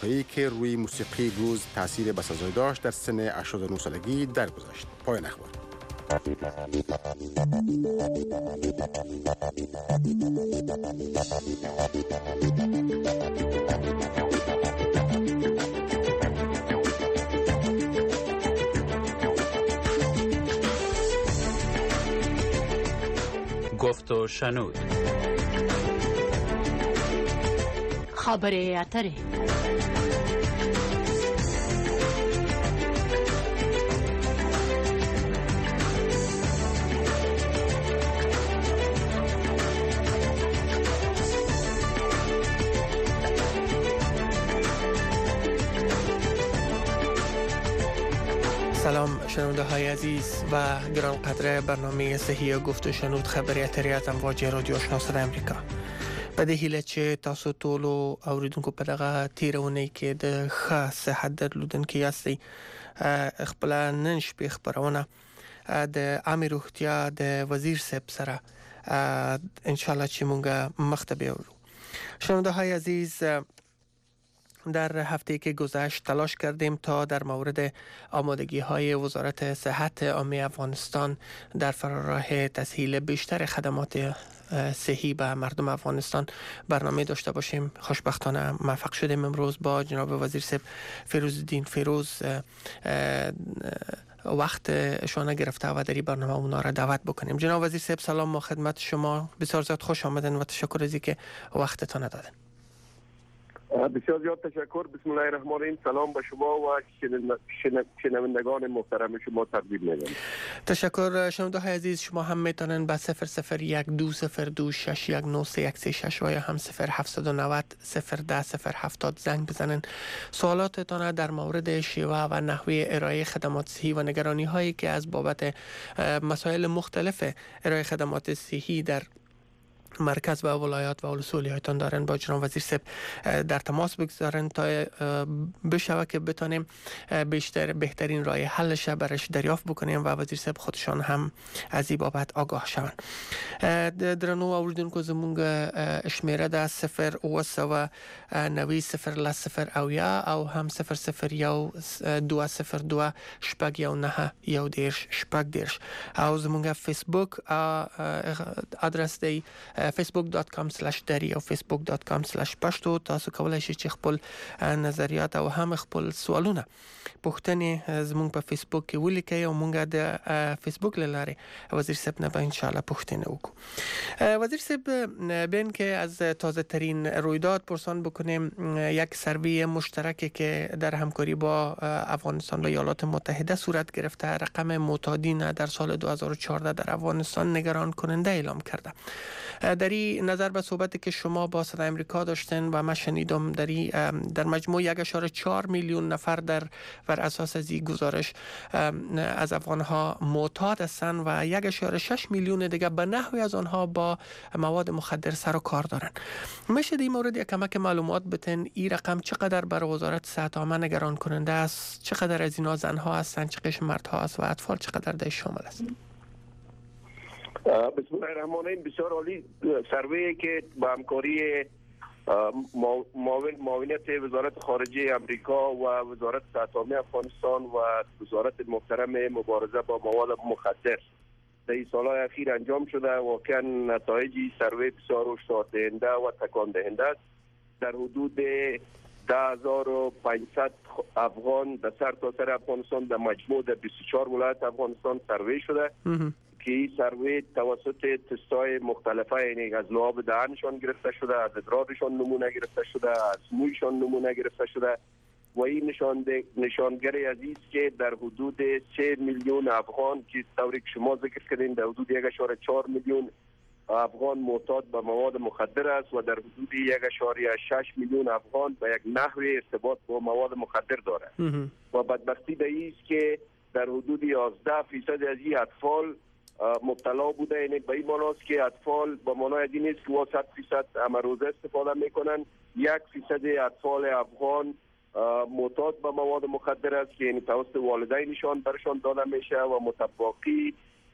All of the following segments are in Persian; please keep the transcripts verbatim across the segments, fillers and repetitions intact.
آمریکایی که روی موسیقی بلوز تاثیر بسزایی داشت در سن هشتاد و نه سالگی درگذشت. پایان اخبار. گفت و شنود. خبر اتره. سلام شنونده های عزیز و گران قدر برنامه صحی گفت و شنود خبری اتری از امواج رادیو آشنا صدای امریکا. په دې هیله چې تاسو ټول اوریدونکو په دغه تیرونی کې د ښه صحت درلودونکي یاستئ. خپل نن شپې خبرونه د عامه روغتیا د وزیر صاحب سره ان شاء الله چې مونږه مخته بیاورو. شنونده های عزیز، در هفته که گذشت تلاش کردیم تا در مورد آمادگی های وزارت صحت عامه افغانستان در فراراه تسهیل بیشتر خدمات صحی به مردم افغانستان برنامه داشته باشیم. خوشبختانه موفق شدیم امروز با جناب وزیر صاحب فیروزالدین فیروز وقت شما گرفته و در این برنامه اونا را دعوت بکنیم. جناب وزیر صاحب سلام، ما خدمت شما. بسیار زیاد خوش آمدن و تشکر از اینکه وقتتان دادن. بسیار زیاد تشکر. بسم الله الرحمن الرحیم. سلام به شما و شنوندگان محترم شما تقدیم می‌کنم. تشکر. شنونده های عزیز، شما هم میتونن به صفر صفر یک دو صفر دو شش یک نه سه یک سه شش و یا هم صفر هفت نه صفر صفر ده صفر هفتاد زنگ بزنن. سوالاتتان در مورد شیوه و نحوه ارائه خدمات صحی و نگرانی هایی که از بابت مسائل مختلف ارائه خدمات صحی در مرکز و ولایات و ولسوالیتان دارن با جناب وزیر صاحب در تماس بگذارن تا بشوه که بتانیم بیشتر بهترین راه حلش برش دریافت بکنیم و وزیر صاحب خودشان هم از این بابت آگاه شون. درنو اوریدونکو زمونږ شمیره ده صفر اوه سوه نوي صفر لس صفر اویا او هم صفر صفر یو دوه صفر دوه شپږ یو نهه یو دیرش شپږ دیرش او زمونږ فیسبوک ادرس دی facebook dot com slash dari او facebook dot com slash پشتو. تاسو کولای شئ چې خپل نظریات او هم خپل سوالونه پوښتنې زموږ په فیسبوک کې ولیکئ او موږ د فیسبوک له لارې وزیر صاحب نه به ان شاء الله پوښتنه وکړو. وزیر صاحب بین که از تازه ترین رویداد پرسان بکنیم، یک سروی مشترکی که در همکاری با افغانستان و ایالات متحده صورت گرفته رقم معتادین در سال دو هزار و چهارده در افغانستان نگران کننده اعلام کرده. در این نظر به صحبتی که شما با صدای امریکا داشتن و من شنیدم در در مجموع یک اشاره چهار میلیون نفر در بر اساس از این گزارش از افغانها معتاد هستند و یک اشاره شش میلیون دیگه به نحوی از آنها با مواد مخدر سر و کار دارن. میشه در مورد یک کمک معلومات بتن این رقم چقدر بر وزارت صحت عامه نگران کننده است؟ چقدر از اینا زنها هستند، چقدر مردها است و اطفال چقدر در شامل است؟ بسم الله الرحمن الرحیم. بسیار عالی. سروی که با همکاری معاونت وزارت خارجه امریکا و وزارت صحت عامه افغانستان و وزارت محترم مبارزه با مواد مخدر در این سالهای اخیر انجام شده، واقعا نتایج سروی بسیار هشدار دهنده و تکان دهنده است. در حدود ده هزار و پانصد افغان در سرتاسر افغانستان در مجموع در بیست و چهار ولایت افغانستان سروی شده که این سروی توسط تستای مختلفه، یعنی از لعاب دهنشان گرفته شده، از ادرارشان نمونه گرفته شده، از مویشان نمونه گرفته شده و این نشان نشانگری عزیز که در حدود سه میلیون افغان که طوری که شما ذکر کردین در حدود یک اشاره چهار میلیون افغان معتاد به مواد مخدر است و در حدود یک اشاره شش میلیون افغان به یک نحو ارتباط با مواد مخدر دارد و بدبختی به این است که در حدود یازده فیصد از این اطفال مبتلا بوده. یعنی به این معناست که اطفال با معنای این است که صد فیصد امروزه استفاده میکنن، یک فیصد اطفال افغان معتاد به مواد مخدر است که یعنی توسط والدینشان برشان داده میشه و متباقی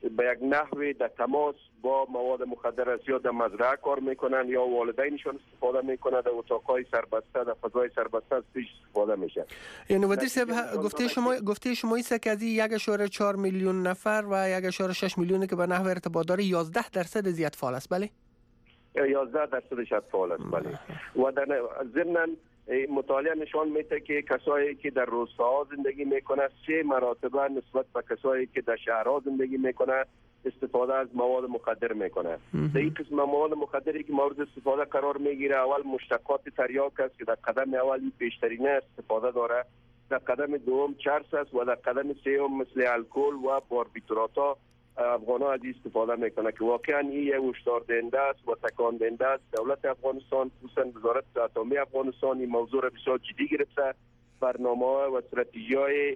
به یک نحوی در تماس با مواد مخدر است، یا در مزرعه کار میکنن یا والدینشون استفاده میکنن، در اتاقهای سربسته، در فضای سربسته از پیش استفاده میشه. یعنی وزیر صاحب گفته شما گفته شما است که از یک و چهار میلیون نفر و یک و شش میلیونی که به نحو ارتباط داره یازده درصد زیاد فعال است. بله یازده درصدش فعال است. بله. و در ضمن مطالعه نشان میده که کسایی که در روستاها زندگی میکنه سه مراتبه نسبت به کسایی که در شهرها زندگی میکنه استفاده از مواد مخدر میکنه. در این قسم مواد مخدری که مورد استفاده قرار میگیره، اول مشتقات تریاک است که در قدم اولی بیشترین استفاده داره، در قدم دوم چرس است و در قدم سوم مثل الکل و باربیتوراتا افغان‌ها از استفاده میکنه که واقعا این یک هشدار دهنده است و تکان دهنده است. دولت افغانستان خصوصا وزارت اتمی افغانستان این موضوع را بسیار جدی گرفته، برنامه‌ها و استراتژی‌های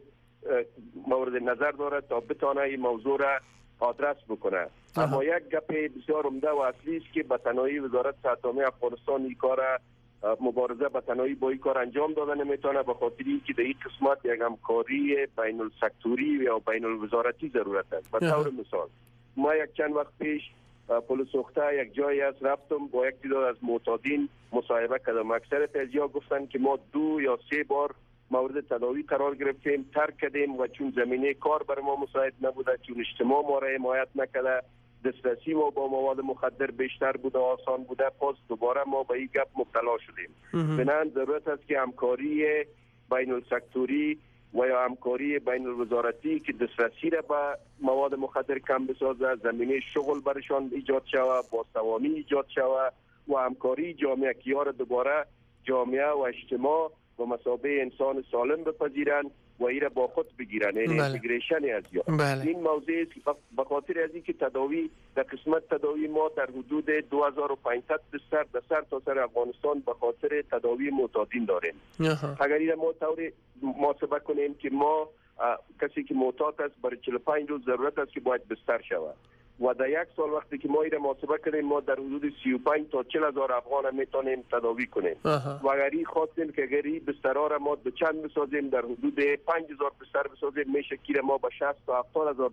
مورد نظر دارد تا بتونه این موضوع را آدرس بکنه. اما یک گپ بسیار عمده و اصلی است که به تنهایی وزارت اتمی افغانستان این کار مبارزه به تنهایی با این کار انجام داده نمیتونه، به خاطر اینکه در این قسمت یک همکاری بین السکتوری یا بین الوزارتی ضرورت است. به طور مثال ما یک چند وقت پیش پل سوخته یک جایی از رفتم با یک تعداد از معتادین مصاحبه کردم. اکثریت از یا گفتن که ما دو یا سه بار مورد تداوی قرار گرفتیم، ترک کردیم و چون زمینه کار برای ما مساعد نبوده، چون اجتماع ما را حمایت نکرده، دسترسی ما با مواد مخدر بیشتر بوده، آسان بوده، پس دوباره ما به این گپ مبتلا شدیم. بنابراین ضرورت است که همکاری بین السکتوری و یا همکاری بین الوزارتی که دسترسی را به مواد مخدر کم بسازه، زمینه شغل برشان ایجاد شود، بازتوانی ایجاد شود و همکاری جامعه که یار دوباره جامعه و اجتماع و مثابه انسان سالم بپذیرند و این را با خود بگیرن، یعنی اینتگریشن از یا بله. این موضوع است به خاطر از اینکه تداوی در قسمت تداوی ما در حدود دو هزار و پانصد بستر در سر تا سر افغانستان به خاطر تداوی معتادین داریم. اگر این ما طوری محاسبه کنیم که ما کسی که معتاد است برای چهل و پنج روز ضرورت است که باید بستر شود و در یک سال وقتی که ما این محاسبه کنیم ما در حدود سی و پنج تا چهل هزار افغان میتونیم تداوی کنیم. و اگر این خواستیم که اگر این بسترها را ما به چند بسازیم، در حدود پنج هزار بستر بسازیم، میشه که ما به شصت تا هفتاد هزار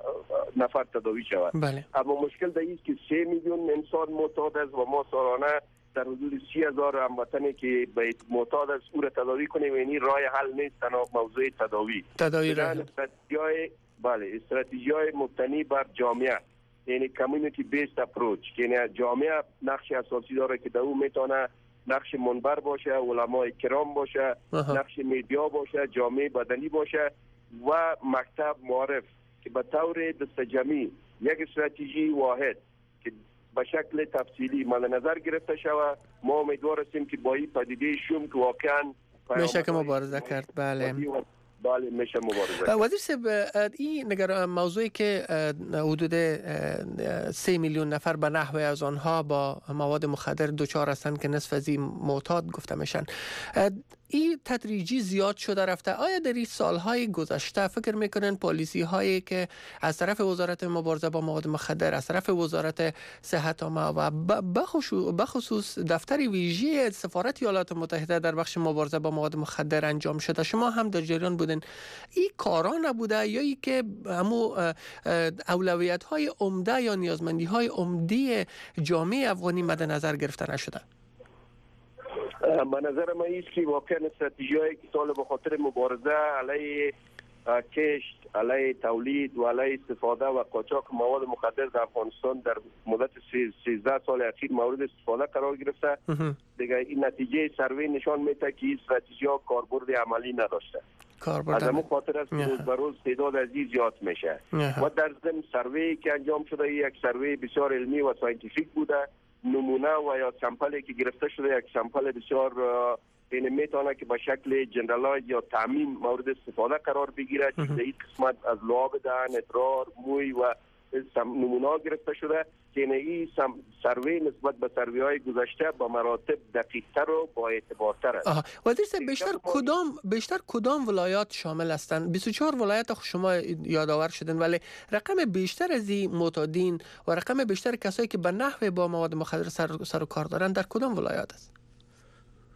نفر تداوی شود. بله. اما مشکل در این است که سه میلیون انسان معتاد است و ما سالانه در حدود سی هزار هموطنی که به معتاد است او را تداوی کنیم، یعنی راه حل نیست تنها موضوع تداوی. تداوی را استراتژی‌های بله استراتژی‌های مبتنی بر جامعه، یعنی کمیونیتی بیسد اپروچ، یعنی جامعه نقش اساسی داره که در اون میتونه نقش منبر باشه، علمای کرام باشه، نقش میدیا باشه، جامعه بدنی باشه و مکتب معارف که به طور دستجمعی یک استراتژی واحد که به شکل تفصیلی مد نظر گرفته شود. ما امیدوار هستیم که با این پدیده شوم که واقعا میشه که مبارزه کرد. بله بله میشه مبارزه. وزیر صاحب این نگر موضوعی که حدود سه میلیون نفر به نحو از آنها با مواد مخدر دچار هستند که نصف از این معتاد گفته میشن، این تدریجی زیاد شده رفته. آیا در این سالهای گذشته فکر میکنن پالیسی هایی که از طرف وزارت مبارزه با مواد مخدر، از طرف وزارت صحت عامه و بخصوص دفتر ویژه سفارت ایالات متحده در بخش مبارزه با مواد مخدر انجام شده، شما هم در جریان بودن، این کارا نبوده یا ای که همو اولویت های عمده یا نیازمندی های عمده جامعه افغانی مد نظر گرفته نشده؟ به نظر من است که واقعا استراتژی‌هایی که سال به خاطر مبارزه علیه کشت، علیه تولید و علیه استفاده و قاچاق مواد مخدر در افغانستان در مدت سیزده سال اخیر مورد استفاده قرار گرفته، دیگه این نتیجه سروی نشان میده که این استراتژی‌ها کاربرد عملی نداشته. از همون خاطر است که روز به روز تعداد از این زیاد میشه و در ضمن سروی که انجام شده یک سروی بسیار علمی و ساینتیفیک بوده. نمونه و یا سامپلی که گرفته شده یک سامپل بسیار این میتونه که به شکل جنرالایز یا تعمیم مورد استفاده قرار بگیره که در این قسمت از لعاب دهن، ادرار، موی و نمونه گرفته شده که این سروی نسبت به سروی های گذشته با مراتب دقیق‌تر و با اعتبارتر است. وزیر صاحب بیشتر کدام بیشتر کدام ولایات شامل هستند؟ بیست و چهار ولایت شما یادآور شدن، ولی رقم بیشتر از این معتادین و رقم بیشتر کسایی که به نحو با مواد مخدر سر, سر و کار دارند در کدام ولایات است؟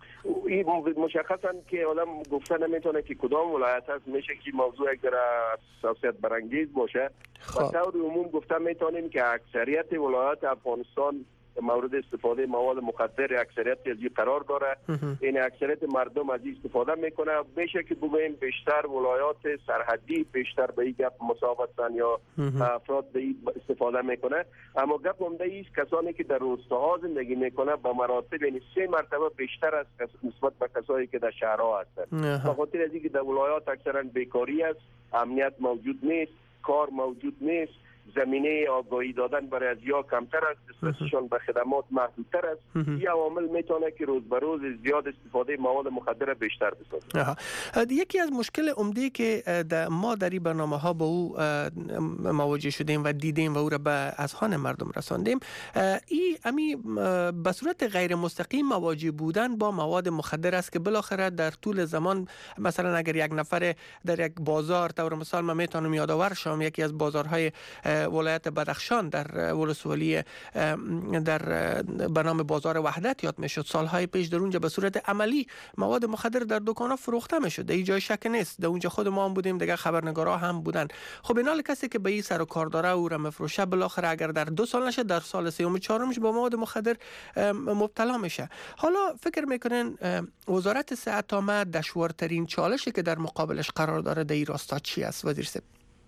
این مشخصا که آدم گفته نمیتونه که کدام ولایت هست، میشه که موضوع یک حساسیت برانگیز باشه. به طور عموم گفته میتونیم که اکثریت ولایات افغانستان مورد استفاده مواد مخدر اکثریت از این قرار داره. این اکثریت مردم از این استفاده میکنه. میشه که بگوییم بیشتر ولایات سرحدی بیشتر به این گپ مساواتن یا افراد به این استفاده میکنه. اما گپ عمده است کسانی که در روستاها زندگی میکنه با مراتب یعنی سه مرتبه بیشتر است نسبت به کسایی که در شهرها هستند. به خاطر از اینکه در ولایات اکثرا بیکاری است، امنیت موجود نیست، کار موجود نیست، زمینه آگاهی دادن برای ازیا کمتر است، دسترسیشان به خدمات محدودتر است. این عوامل میتونه که روز به روز زیاد استفاده مواد مخدر بیشتر بسازه. یکی از مشکل عمده که ما در این برنامه ها با او مواجه شدیم و دیدیم و او را به اذهان مردم رساندیم، این امی به صورت غیر مستقیم مواجه بودن با مواد مخدر است که بالاخره در طول زمان مثلا اگر یک نفر در یک بازار، طور مثال من میتونم یادآور شم یکی از بازارهای ولایت بدخشان در ولسوالی در به نام بازار وحدت یاد میشد، سالهای پیش در اونجا به صورت عملی مواد مخدر در دکانا فروخته میشد. در جای شک نیست، در اونجا خود ما هم بودیم، دیگه خبرنگارا هم بودن. خب اینال کسی که به این سر و کار داره او را مفروشه بالاخره اگر در دو سال نشه در سال سوم چهارمش با مواد مخدر مبتلا میشه. حالا فکر میکنین وزارت صحت آمد دشوارترین چالشی که در مقابلش قرار داره در این راستا چی است وزیر صاحب؟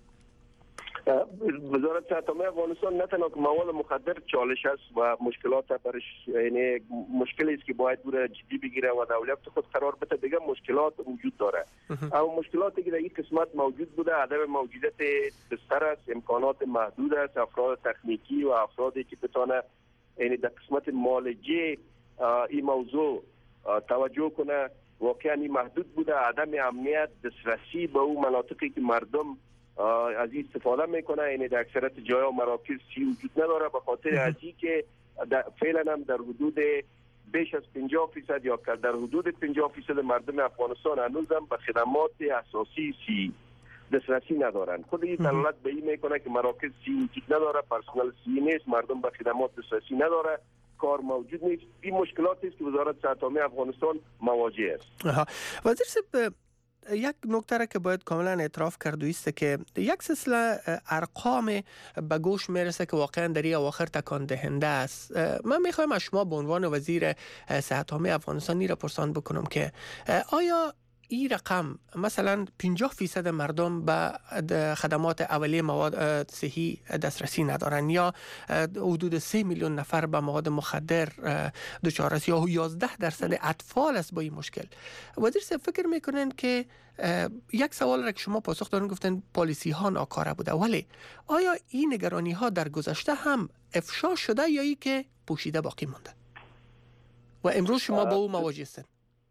وزارت صحت عامه افغانستان نه تنها مواد مخدر چالش است و مشکلات برش، یعنی مشکلی است که باید بوده جدی بگیره و دولت خود قرار بده، دیگه مشکلات وجود داره. اما مشکلاتی که در این قسمت موجود بوده عدم موجودیت بستر است، امکانات محدود است، افراد تکنیکی و افرادی که بتونه یعنی در قسمت معالجه این موضوع توجه کنه واقعا این محدود بوده. عدم امنیت، دسترسی به اون مناطقی که مردم از این استفاده میکنه یعنی در اکثریت جاها مراکز سی وجود نداره، به خاطر از اینکه فعلا هم در حدود بیش از پنجاه فیصد یا در حدود پنجاه فیصد مردم افغانستان هنوزم به خدمات اساسی سی دسترسی ندارند. خود این دلالت به این میکنه که مراکز سی وجود نداره، پرسنل سی نیست، مردم به خدمات دسترسی نداره، کار موجود نیست. این مشکلاتی است که وزارت صحت عامه افغانستان مواجه است. وزیر صاحب یک نکته را که باید کاملا اعتراف کرد است که یک سلسله ارقام به گوش میرسه که واقعا در این اواخر تکان دهنده است. من میخوایم از شما به عنوان وزیر صحت عامه افغانستان این را پرسان بکنم که آیا این رقم مثلا پنجاه فیصد مردم به خدمات اولیه مواد صحی دسترسی ندارن یا حدود سه میلیون نفر به مواد مخدر دچار است یا یازده درصد اطفال است با این مشکل، وزیر صاحب فکر میکنن که یک سوال را که شما پاسخ دادن گفتن پالیسی ها ناکاره بوده، ولی آیا این نگرانی ها در گذشته هم افشا شده یا ای که پوشیده باقی مونده و امروز شما با او مواجه هستید؟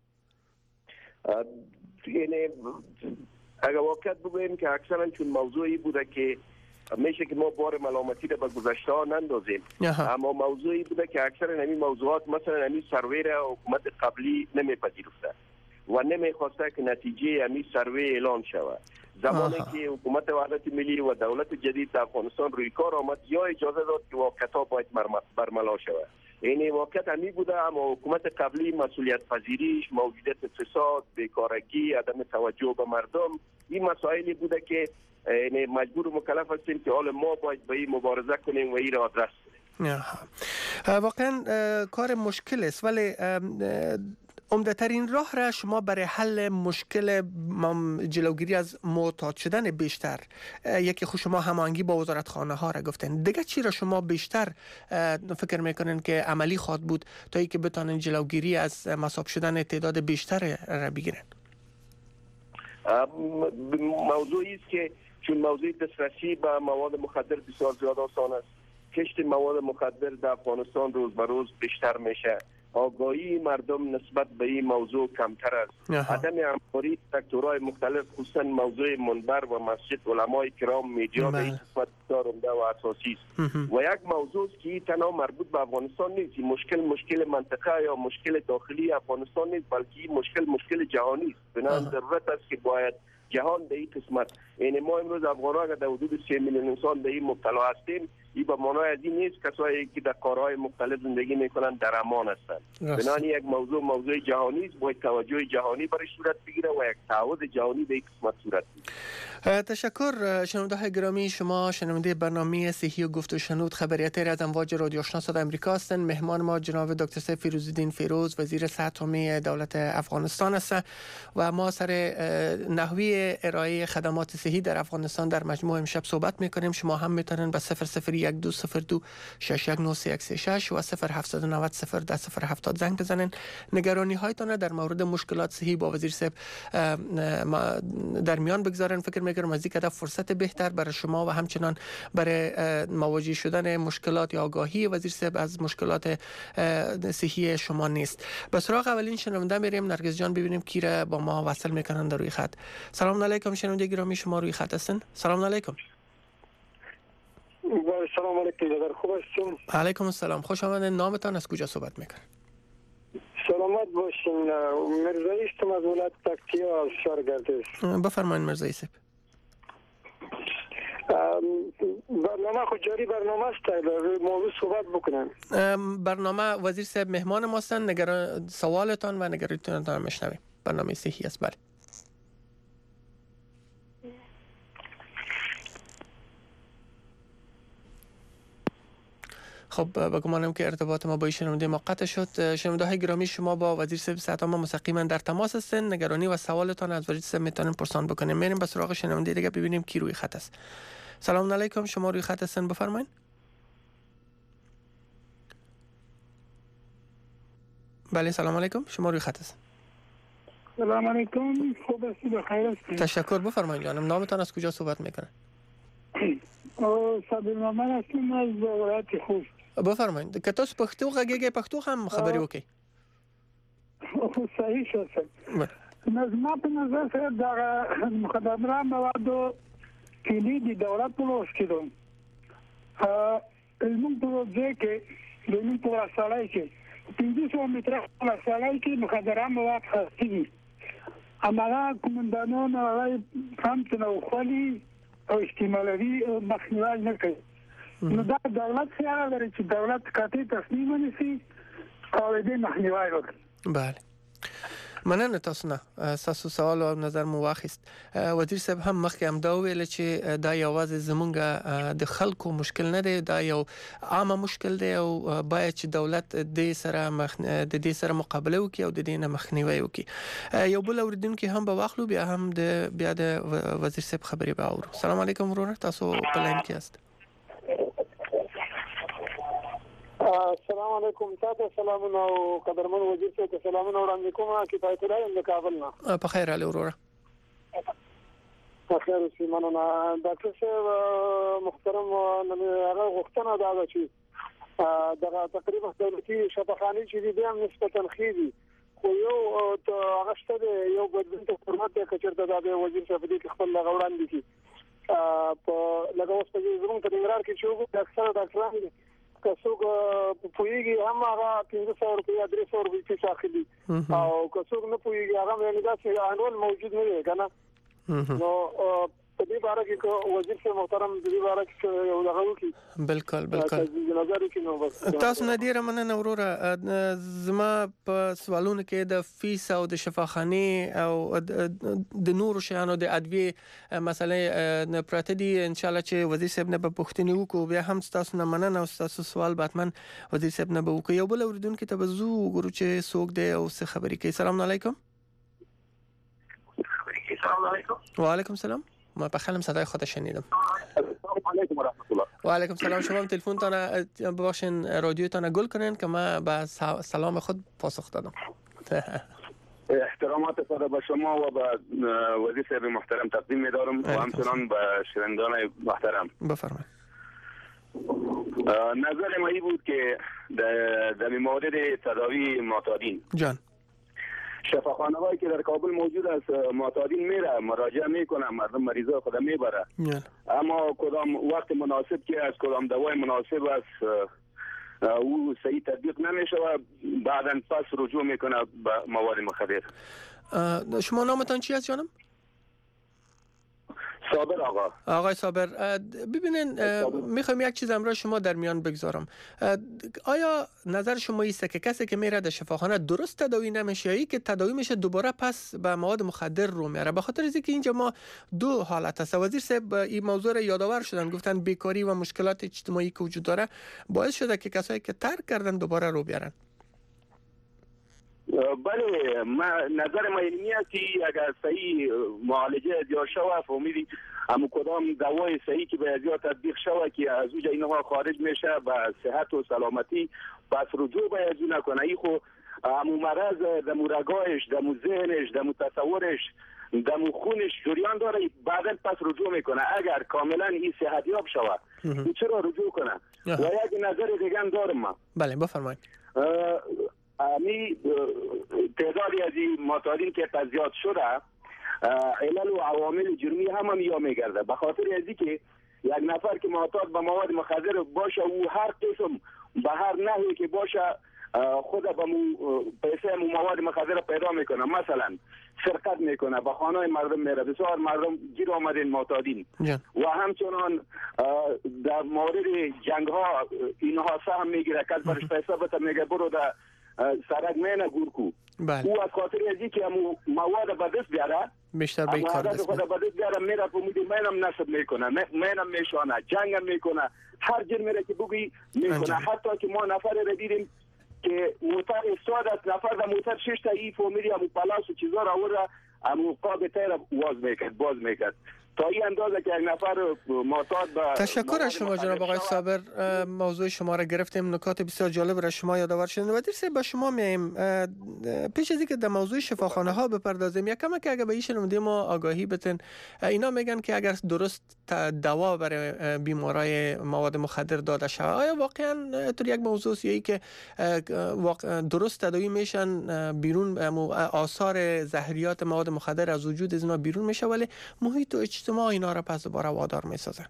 یعنی اگر واقعیت بگوییم که اکثرا چون موضوعی بوده که میشه که ما بار ملامتی را به گذشته ها نندازیم، اما موضوعی بوده که اکثرا همین موضوعات مثلا همین سروی را حکومت قبلی نمیپذیرفته و نمیخواسته که نتیجه همین سروی اعلان شود. زمانی آها. که حکومت وحدت ملی و دولت جدید در افغانستان روی کار آمد یا اجازه داد که واقعیت‌ها باید برملا شود. یعنی واقعیت همی بوده، اما حکومت قبلی مسئولیت پذیریش، موجودیت فساد، بیکارگی، عدم توجه به مردم، این مسائلی بوده که یعنی مجبور و مکلف هستیم که حال ما باید به این مبارزه کنیم و این را آدرس کنیم. واقعا کار مشکل است، ولی عمده ترین راه را شما برای حل مشکل جلوگیری از معتاد شدن بیشتر، یکی خود شما هماهنگی با وزارتخانه ها را گفتن، دیگه چی را شما بیشتر فکر میکنین که عملی خواهد بود تا اینکه بتونن جلوگیری از مصاب شدن تعداد بیشتر را بگیرن؟ موضوعی است که چون موضوع دسترسی به مواد مخدر بسیار زیاد آسان است، کشت مواد مخدر در افغانستان روز به روز بیشتر میشه، آگاهی مردم نسبت به این موضوع کمتر است، عدم همکاری سکتورهای مختلف خصوصا موضوع منبر و مسجد علمای کرام میدیا به این قسمت بسیار عمده و اساسی است و یک موضوع است که تنها مربوط به افغانستان نیست. این مشکل مشکل منطقه یا مشکل داخلی افغانستان نیست، بلکه این مشکل مشکل جهانی است. بنابراین ضرورت است که باید جهان در این قسمت، یعنی ما امروز افغان‌ها در حدود سه میلیون انسان در این مبتلا هستیم، این به معنای از این نیست کسایی که در قاره‌های مختلف زندگی میکنن در امان هستند. بنابراین یک موضوع موضوع جهانی است، باید توجه جهانی برای صورت بگیره و یک تعهد جهانی به این قسمت صورت بگیره. تشکر شنونده های گرامی، شما شنونده برنامه صحی و گفت و شنود خبریاتی از امواج رادیو آشنا صدای آمریکا هستند. مهمان ما جناب دکتر سیف فیروزالدین فیروز، وزیر صحت عمومی دولت افغانستان است و ما سر نحوی ارائه خدمات صحی در افغانستان در مجموع امشب صحبت میکنیم. شما هم میتونین به صفر صفر یک دو صفر دو شش یک نه سه یک سه شش و صفر هفت نه صفر صفر ده صفر هفتاد زنگ بزنین. نگرانی هایتان در مورد مشکلات صحی با وزیر صاحب در میان بگذارن. فکر میکنم از این فرصت بهتر برای شما و همچنان برای مواجه شدن مشکلات یا آگاهی وزیر صاحب از مشکلات صحی شما نیست. به سراغ اولین شنونده میریم. نرگس جان ببینیم کی را با ما وصل میکنن در روی خط. سلام علیکم شنونده گرامی، شما روی خط هستین. سلام علیکم. سلام علیکم جناب، خوب هستین؟ علیکم السلام، خوش آمدید. نامتان، از کجا صحبت میکنید؟ سلامت باشین. مرزایی هستم از ولایت پکتیا از شهر گردش. بفرمایید مرزایی صاحب. برنامه خود جاری برنامه است، در موضوع صحبت بکنم. برنامه وزیر صاحب مهمان ما هستند. نگران سوالتان و نگرانیتان میشنویم. برنامه صحی است. بله. خب بگمانم که ارتباط ما با شنونده ما قطع شد. شنونده های گرامی، شما با وزیر صاحب صحت عامه مستقیما در تماس هستین. نگرانی و سوالتان از وزیر صاحب میتونین پرسان بکنیم. میریم به سراغ شنونده دیگه ببینیم کی روی خط است. سلام علیکم، شما روی خط هستین، بفرمایید. بله سلام علیکم، شما روی خط هستین. سلام علیکم، خوب هستید؟ بخیر هستید؟ تشکر. بفرمایید جانم، نامتان از کجا صحبت میکنه؟ او صبرنامه هستم از ولایت خوست. بفرمایید. که تاسو پښتو غږیږئ، پښتو هم خبرې وکړئ. او صحیح شد. نظم په نظر سره د مخدرات موادو کلي د دولت په لاس کې دي. زموږ په ځای کې زموږ په وسایل کې پنځه سوه متره وسایل کې مخدرات مواد خاص دي. عملا کومندانان راي فهمت نو خالي او استعمالوي مخنیوي نه کوي. نو دا دولت خیال لري چې دولت قاطع تصمیم ونیسي او دې مخنیوي وکړي. بله. مننه تاسو نه. تاسو سوال او نظر مو واخیست. وزیر صاحب هم مخکې هم دا ویل چې دا یوازې زمونږ د خلکو مشکل نه دی، دا یو عامه مشکل دی او باید چې دولت د سره مخ د دې سره مقابله وکړي او د دې نه مخنیوي وکړي. یو بل اوریدونکو هم به واخلو، بیا هم د بیا د وزیر صاحب خبرې به اورو. سلام علیکم ورور، تاسو په لاین کې یاست. السلام علیکم. تاسو سلامونه او قدرمن وزیر صاحب سلامونه وړاندې کوم. کفایت الله د کابل نه. په خیر علي وروره. په خیر اوسئ. مننه ډاکټر صاحب محترم. هغه غوښتنه دا ده چې دغه تقریبا دولتي شفاخانې چې دي هم نسبتا ښې دي، خو یو هغه شته دی یو بدلون ته حرمت دی که چېرته دا د وزیر صاحب دې کې خپل هغه وړاندې کړي. په لکه اوس په زموږ په ننګرهار کې چې وګورو اکثره ډاکټران دي که څوک پوهېږي هم هغه پنځه سوه روپۍ یا درې سوه روپۍ فیس اخلي او که څوک نه پوهېږي هغه یعنې داسې انول موجود نه دی که نه. نو په دې باره کې که وزیر صاحب محترم د دې باره کې یو دغه وکړي. بالکل بالکل نظر وکړي. نو بس تاسو نه ډېره مننه وروره. زما په سوالونو کې د فیس او د شفاخانې او د نورو شیانو د ادویې مسئله پراته دي. انشاءالله چې وزیر صاحب نه به پوښتنې وکړو. بیا هم تاسو نه مننه او تاسو سوال به حتما وزیر صاحب نه به وکړو. یو بل اوریدونکي ته به ځو وګورو چې څوک دی او څه خبرې کوي. سلام علیکم. سلام علیکم. وعلیکم سلام. ما بخلم صدای خود شنیدم. سلام علیکم و رحمت الله. و علیکم سلام. شما تلفن تان ببخشین رادیو تان گل کنین که ما با سلام خود پاسخ دادم. احترامات خود به شما و به وزیر صاحب محترم تقدیم می‌دارم و همچنان به شنوندگان محترم. بفرمایید. نظر ما این بود که در مورد تداوی معتادین جان شفاخانه‌هایی که در کابل موجود است معتادین میره مراجعه میکنه، مردم مریضا خود میبره، اما کدام وقت مناسب که از کدام دوای مناسب است او صحیح تطبیق نمیشه و بعداً پس رجوع میکنه به مواد مخدر. شما نامتان چی است جانم؟ صابر آقا. آقای صابر ببینین میخوام یک چیز امروز شما در میان بگذارم. آیا نظر شما ایست که کسی که میره در شفاخانه درست تداوی نمیشه یا که تداوی میشه دوباره پس به مواد مخدر رو میاره؟ به خاطر اینکه اینجا ما دو حالت است. وزیر صاحب این موضوع را یادآور شدن، گفتن بیکاری و مشکلات اجتماعی که وجود داره باعث شده که کسایی که ترک کردن دوباره رو بیارن. بله، ما نظر ما اینه که اگر صحیح معالجه یا شوا فهمیدی اما کدام دوای صحیح که به ازیا تطبیق شوه که از اوج اینها خارج میشه به صحت و سلامتی بس رجوع به ازی نکنه. ای خو امو مرض دمو رگایش دمو ذهنش دمو تصورش دمو خونش جریان داره، بعدا پس رجوع میکنه. اگر کاملا این صحتیاب شوه این چرا رجوع کنه؟ و یک نظر دیگه هم دارم ما. بله بفرمایید. امی تعدادی از این معتادین که زیاد شده علل و عوامل جرمی هم هم یا میگرده. به خاطر ازی که یک نفر که معتاد به مواد مخدر باشه و هر قسم به هر نحوی که باشه خود به پیسه مواد مخدر پیدا میکنه، مثلا سرقت میکنه، به خانه مردم میره. بسیار مردم گیر آمدین معتادین و همچنان در مورد جنگ ها اینها سهم میگیره، کس برش پیسه بده میگه برو در سرک مینه گورکو. او از خاطر ازی که مواد به دست بیاره بیشتر به کار دست بیاره به دست بیاره میره پومیدی مینم نصب میکنه، مینم میشانه، جنگم میکنه، هر جر میره که بگی میکنه. حتی که ما نفر را دیدیم که موتر استاد است، نفر در موتر شش تا ای فامیلی امو پلاس و چیزا را آورده امو قاب تیر باز میکرد باز میکرد تا این اندازه که یک نفر معتاد به تشکر از شما جناب آقای صابر. موضوع شما را گرفتیم، نکات بسیار جالب را شما یادآور شدین و درسته با شما میایم. پیش از اینکه در موضوع شفاخانه ها بپردازیم یکم که اگه به ایشون مونده ما آگاهی بتن. اینا میگن که اگر درست دوا برای بیمارای مواد مخدر داده شود آیا واقعا طور یک موضوع ای که درست تداوی میشن بیرون آثار زهریات مواد مخدر از وجود از اینا بیرون میشه ولی محیط و اجتماع اینا را پس دوباره وادار میسازه؟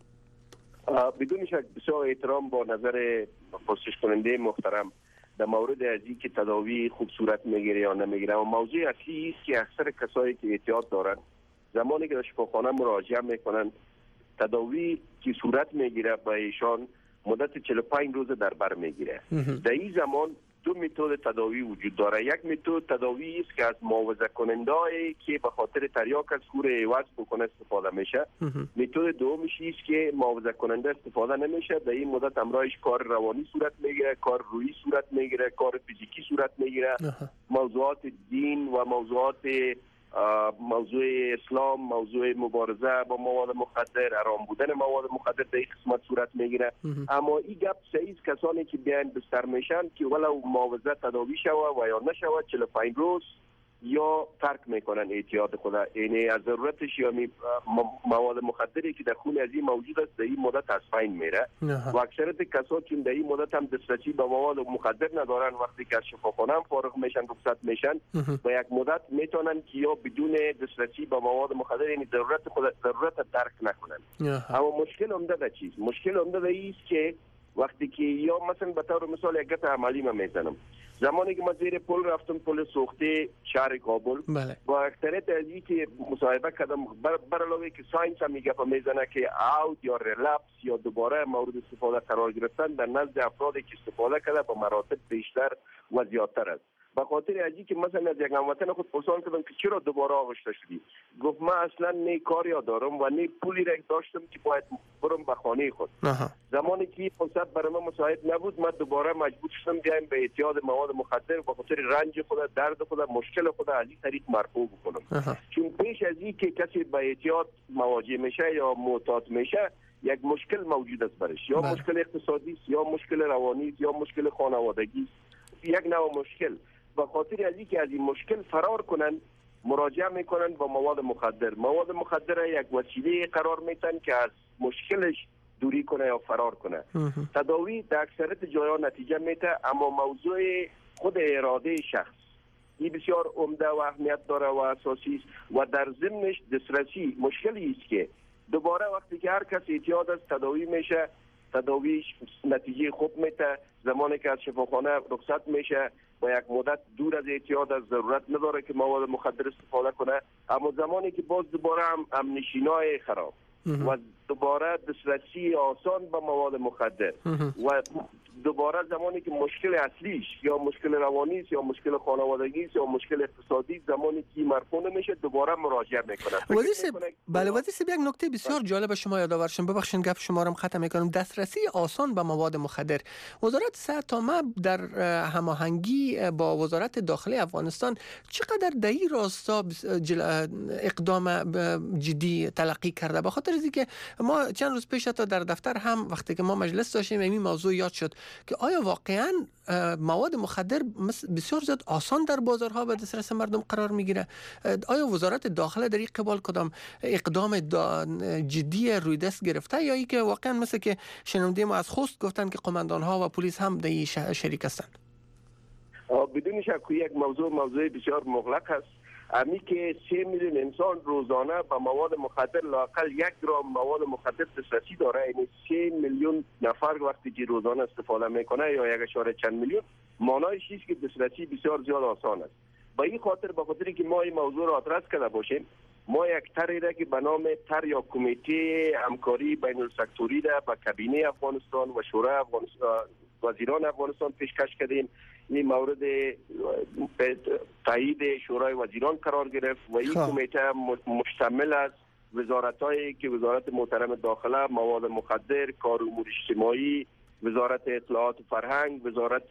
بدون شک بسیار احترام با نظر پرسش کننده محترم در مورد از این که تداوی خوب صورت میگیره یا نمیگیره و موضوع اصلی است که اکثر کسایی که اعتیاد دارن زمانی که در شفاخانه مراجعه میکنن تداوی که صورت میگیره با ایشان مدت چهل و پنج روز در بر میگیره. در این زمان دو متد تداوی وجود داره. یک متد تداوی است که از معاوضه کننده‌ای که به خاطر تریاک از کور عوض بکنه استفاده میشه. متد دومش است که معاوضه کننده استفاده نمیشه. در این مدت همراهش کار روانی صورت میگیره، کار روحی صورت میگیره، کار فیزیکی صورت میگیره. موضوعات دین و موضوعات موضوع اسلام، موضوع مبارزه با مواد مخدر، حرام بودن مواد مخدر در این قسمت صورت میگیره. اما این گپ صحیح کسانی که بیان بستر میشن که ولو معاوضه تداوی شوه و یا نشوه چهل و پنج روز یا ترک میکنن اعتیاد خود. یعنی از ضرورتش یا مواد مخدری که در خون از این موجود است در این مدت از بین میره و اکثریت کسا که در این مدت هم دسترسی به مواد مخدر ندارن وقتی که از شفاخانه هم فارغ میشن رخصت میشن و یک مدت میتونن که یا بدون دسترسی به مواد مخدر یعنی ضرورت خود ضرورت درک نکنن. اما مشکل عمده در چیز مشکل عمده در است که وقتی که یا مثلا به طور مثال یک گپ عملی ما میزنم زمانی که ما زیر پل رفتم پل سوخته شهر کابل بله. با اکثریت از این که مصاحبه کردم بر, بر علاوه که ساینس هم میگه میزنه که اوت یا ریلپس یا دوباره مورد استفاده قرار گرفتن در نزد افرادی که استفاده کرده با مراتب بیشتر و زیادتر است. به خاطر ازی که مثلا از یک هموطن خود پرسان کردم که چرا دوباره آغشته شدی؟ گفت من اصلا نه کاری دارم و نه پولی را داشتم که باید برم به خانه خود. آها. زمانی که فرصت برای من مساعد نبود من دوباره مجبور شدم بیایم به اعتیاد مواد مخدر به خاطر رنج خود، درد خود، مشکل خود از این طریق مرفوع بکنم. آها. چون پیش از این که کسی به اعتیاد مواجه میشه یا معتاد میشه یک مشکل موجود است برش، یا بله. مشکل اقتصادی است یا مشکل روانی است یا مشکل خانوادگی است، یک نوع مشکل. به خاطر از اینکه از این مشکل فرار کنن مراجعه میکنن با مواد مخدر. مواد مخدر یک وسیله قرار میتن که از مشکلش دوری کنه یا فرار کنه. تداوی در اکثریت جاها نتیجه میده اما موضوع خود اراده شخص این بسیار عمده و اهمیت داره و اساسی است و در ضمنش دسترسی مشکلی است که دوباره وقتی که هر کس اعتیاد است تداوی میشه تداویش نتیجه خوب میده. زمانی که از شفاخانه رخصت میشه و یک مدت دور از اعتیاد، از ضرورت نداره که مواد مخدر استفاده کنه. اما زمانی که باز دوباره هم امنشینای خراب و دوباره دسترسی آسان به مواد مخدر و دوباره زمانی که مشکل اصلیش یا مشکل روانی است یا مشکل خانوادگی است یا مشکل اقتصادی، زمانی که مرفوع نمیشه دوباره مراجعه میکنه. وزیر صاحب، بله وزیر صاحب، یک نکته بسیار جالب شما یادآور شدم، ببخشید گپ شما رو ختم میکنم. دسترسی آسان به مواد مخدر، وزارت صحت تا در هماهنگی با وزارت داخلی افغانستان چقدر در این راستا اقدام جدی تلقی کرده؟ به خاطر اینکه ما چند روز پیش تا در دفتر هم وقتی که ما مجلس داشتیم این موضوع یاد شد که آیا واقعا مواد مخدر بسیار زیاد آسان در بازارها به دسترس مردم قرار میگیره؟ آیا وزارت داخله در این قبال کدام اقدام جدی روی دست گرفته یا ای که واقعا مثل که شنونده ما از خوست گفتن که قماندان ها و پلیس هم در این شریک هستند؟ بدون شک یک موضوع موضوع بسیار مغلق است. امی که سه میلیون انسان روزانه با مواد مخدر لااقل یک گرم مواد مخدر دسترسی داره، یعنی سه میلیون نفر وقتی که روزانه استفاده میکنه یا یک اشاره چند میلیون، معنایش است که دسترسی بسیار زیاد آسان است. با این خاطر به خاطر که ما این موضوع را آدرس کرده باشیم، ما یک طرحی را که به نام طرح یا کمیته همکاری بین السکتوری را به کابینه افغانستان و شورای افغانستان وزیران افغانستان پیشکش کردیم. این مورد تایید شورای وزیران قرار گرفت و این کمیته مشتمل است وزارت‌هایی که وزارت محترم داخله، مواد مخدر، کار امور اجتماعی، وزارت اطلاعات و فرهنگ، وزارت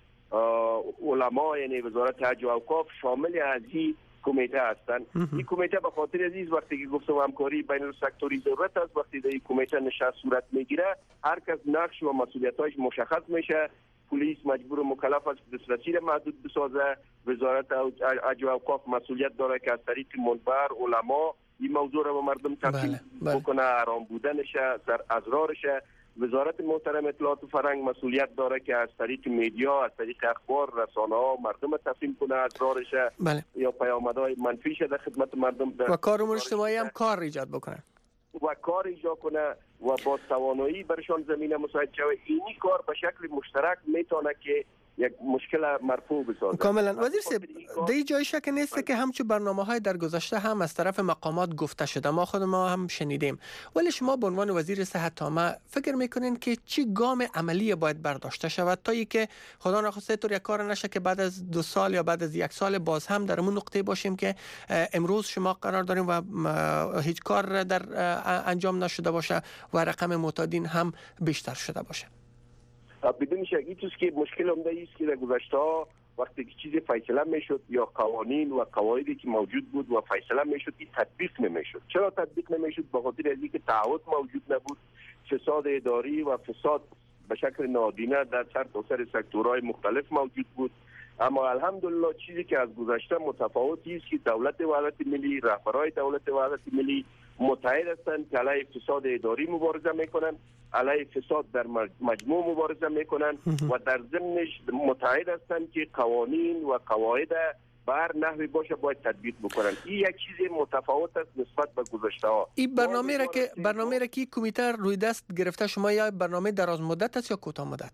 علما یعنی وزارت حج و اوقاف شامل از این کمیته هستند. این کمیته به خاطر عزیز وقتی که گفتم همکاری بین السکتوری ضرورت است، وقتی در این کمیته نشست صورت میگیره هر کس نقش و مسئولیت‌هاش مشخص میشه. پلیس مجبور و مکلف است که دسترسی را محدود بسازه. وزارت حج و اوقاف مسئولیت داره که از طریق منبر علما این موضوع را به مردم تبیین بکنه، آرام بودنش در ازرارش. وزارت محترم اطلاعات و فرهنگ مسئولیت داره که از طریق میدیا، از طریق اخبار، رسانه‌ها مردم تفهیم کنه ازرارش یا پیامدهای منفیش در خدمت مردم و کار امور اجتماعی هم کار ایجاد بکنه و کار ایجاد کنه و با توانایی برشان زمینه مساعد شود. اینی کار به شکل مشترک میتونه که یک مشکل مرفوع بسازه. کاملا. وزیر صاحب، در این جای شک نیست که همچو برنامه‌های در گذشته هم از طرف مقامات گفته شده، ما خود ما هم شنیدیم، ولی شما به عنوان وزیر صحت تامه فکر میکنین که چی گام عملی باید برداشته شود تا اینکه خدا نخواسته طور یک کار نشه که بعد از دو سال یا بعد از یک سال باز هم در اون نقطه باشیم که امروز شما قرار داریم و هیچ کار در انجام نشده باشه و رقم معتادین هم بیشتر شده باشه؟ بدون شک این چیزی که مشکل عمده است که در گذشته ها وقتی که چیزی فیصله میشد یا قوانین و قواعدی که موجود بود و فیصله میشد این تطبیق نمیشد. چرا تطبیق نمیشد؟ به خاطر اینکه تعهد موجود نبود، فساد اداری و فساد به شکل نادینه در سر تا سر سکتورهای مختلف موجود بود. اما الحمدلله چیزی که از گذشته متفاوتی است که دولت وحدت ملی، رهبران دولت وحدت ملی متحد هستند که علیه فساد اداری مبارزه میکنند، علیه فساد در مجموع مبارزه میکنند و در ضمنش متحد هستند که قوانین و قواعد بر نحوی باشه باید تطبیق بکنند. این یک چیز متفاوت است نسبت به گذشته ها. این برنامه را که برنامه را که کمیته روی دست گرفته شما یا برنامه دراز مدت است یا کوتاه مدت؟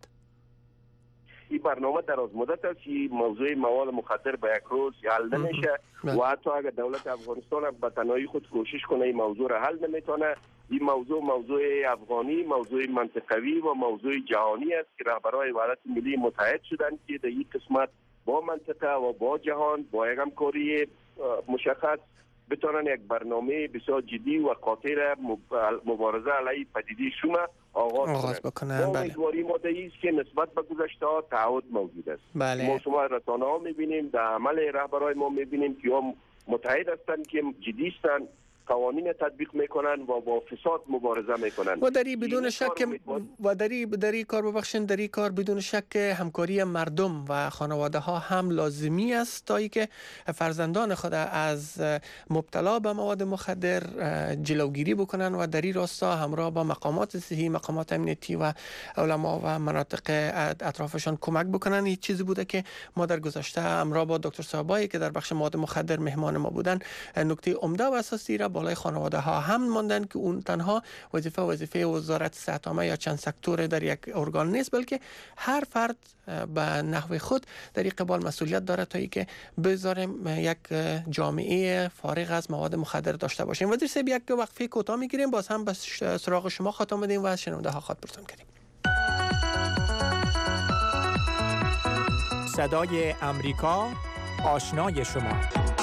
این برنامه دراز مدت است. این موضوع مواد مخدر به یک روز حل نمیشه و حتی اگر دولت افغانستان به تنهایی خود کوشش کنه این موضوع را حل نمیتونه. این موضوع موضوع افغانی، موضوع منطقوی و موضوع جهانی است که رهبران وحدت ملی متحد شدند که در این قسمت با منطقه و با جهان با یک همکاری مشخص بتونن یک برنامه بسیار جدی و قاطع مبارزه علیه پدیده شوم آغاز, آغاز بکنن. ما امیدواری ما است که نسبت به گذشته ها تعهد موجود است. بله. ما شما رسانه ها میبینیم، در عمل رهبران ما میبینیم که هم متحد هستند که جدی هستند، قوانین تطبیق میکنن و با فساد مبارزه میکنن و دری بدون شک و دری دری کار ببخشید دری کار بدون شک همکاری مردم و خانواده ها هم لازمی است تا اینکه فرزندان خود از مبتلا به مواد مخدر جلوگیری بکنن و دری راستا همراه با مقامات صحی، مقامات امنیتی و علما و مناطق اطرافشان کمک بکنن. این چیزی بوده که ما در گذشته همراه با دکتر صاحبایی که در بخش مواد مخدر مهمان ما بودن نکته عمده و اساسی را بالای خانواده ها هم ماندن که اون تنها وظیفه وظیفه وزارت صحت عامه یا چند سکتور در یک ارگان نیست، بلکه هر فرد به نحو خود در این قبال مسئولیت داره تا اینکه بذاریم یک جامعه فارغ از مواد مخدر داشته باشیم. وزیر صاحب یک وقفه کوتاه میگیریم، باز هم به سراغ شما خاتم بدیم و از شنونده ها خاطر پرسان کنیم. صدای امریکا، آشنای شما.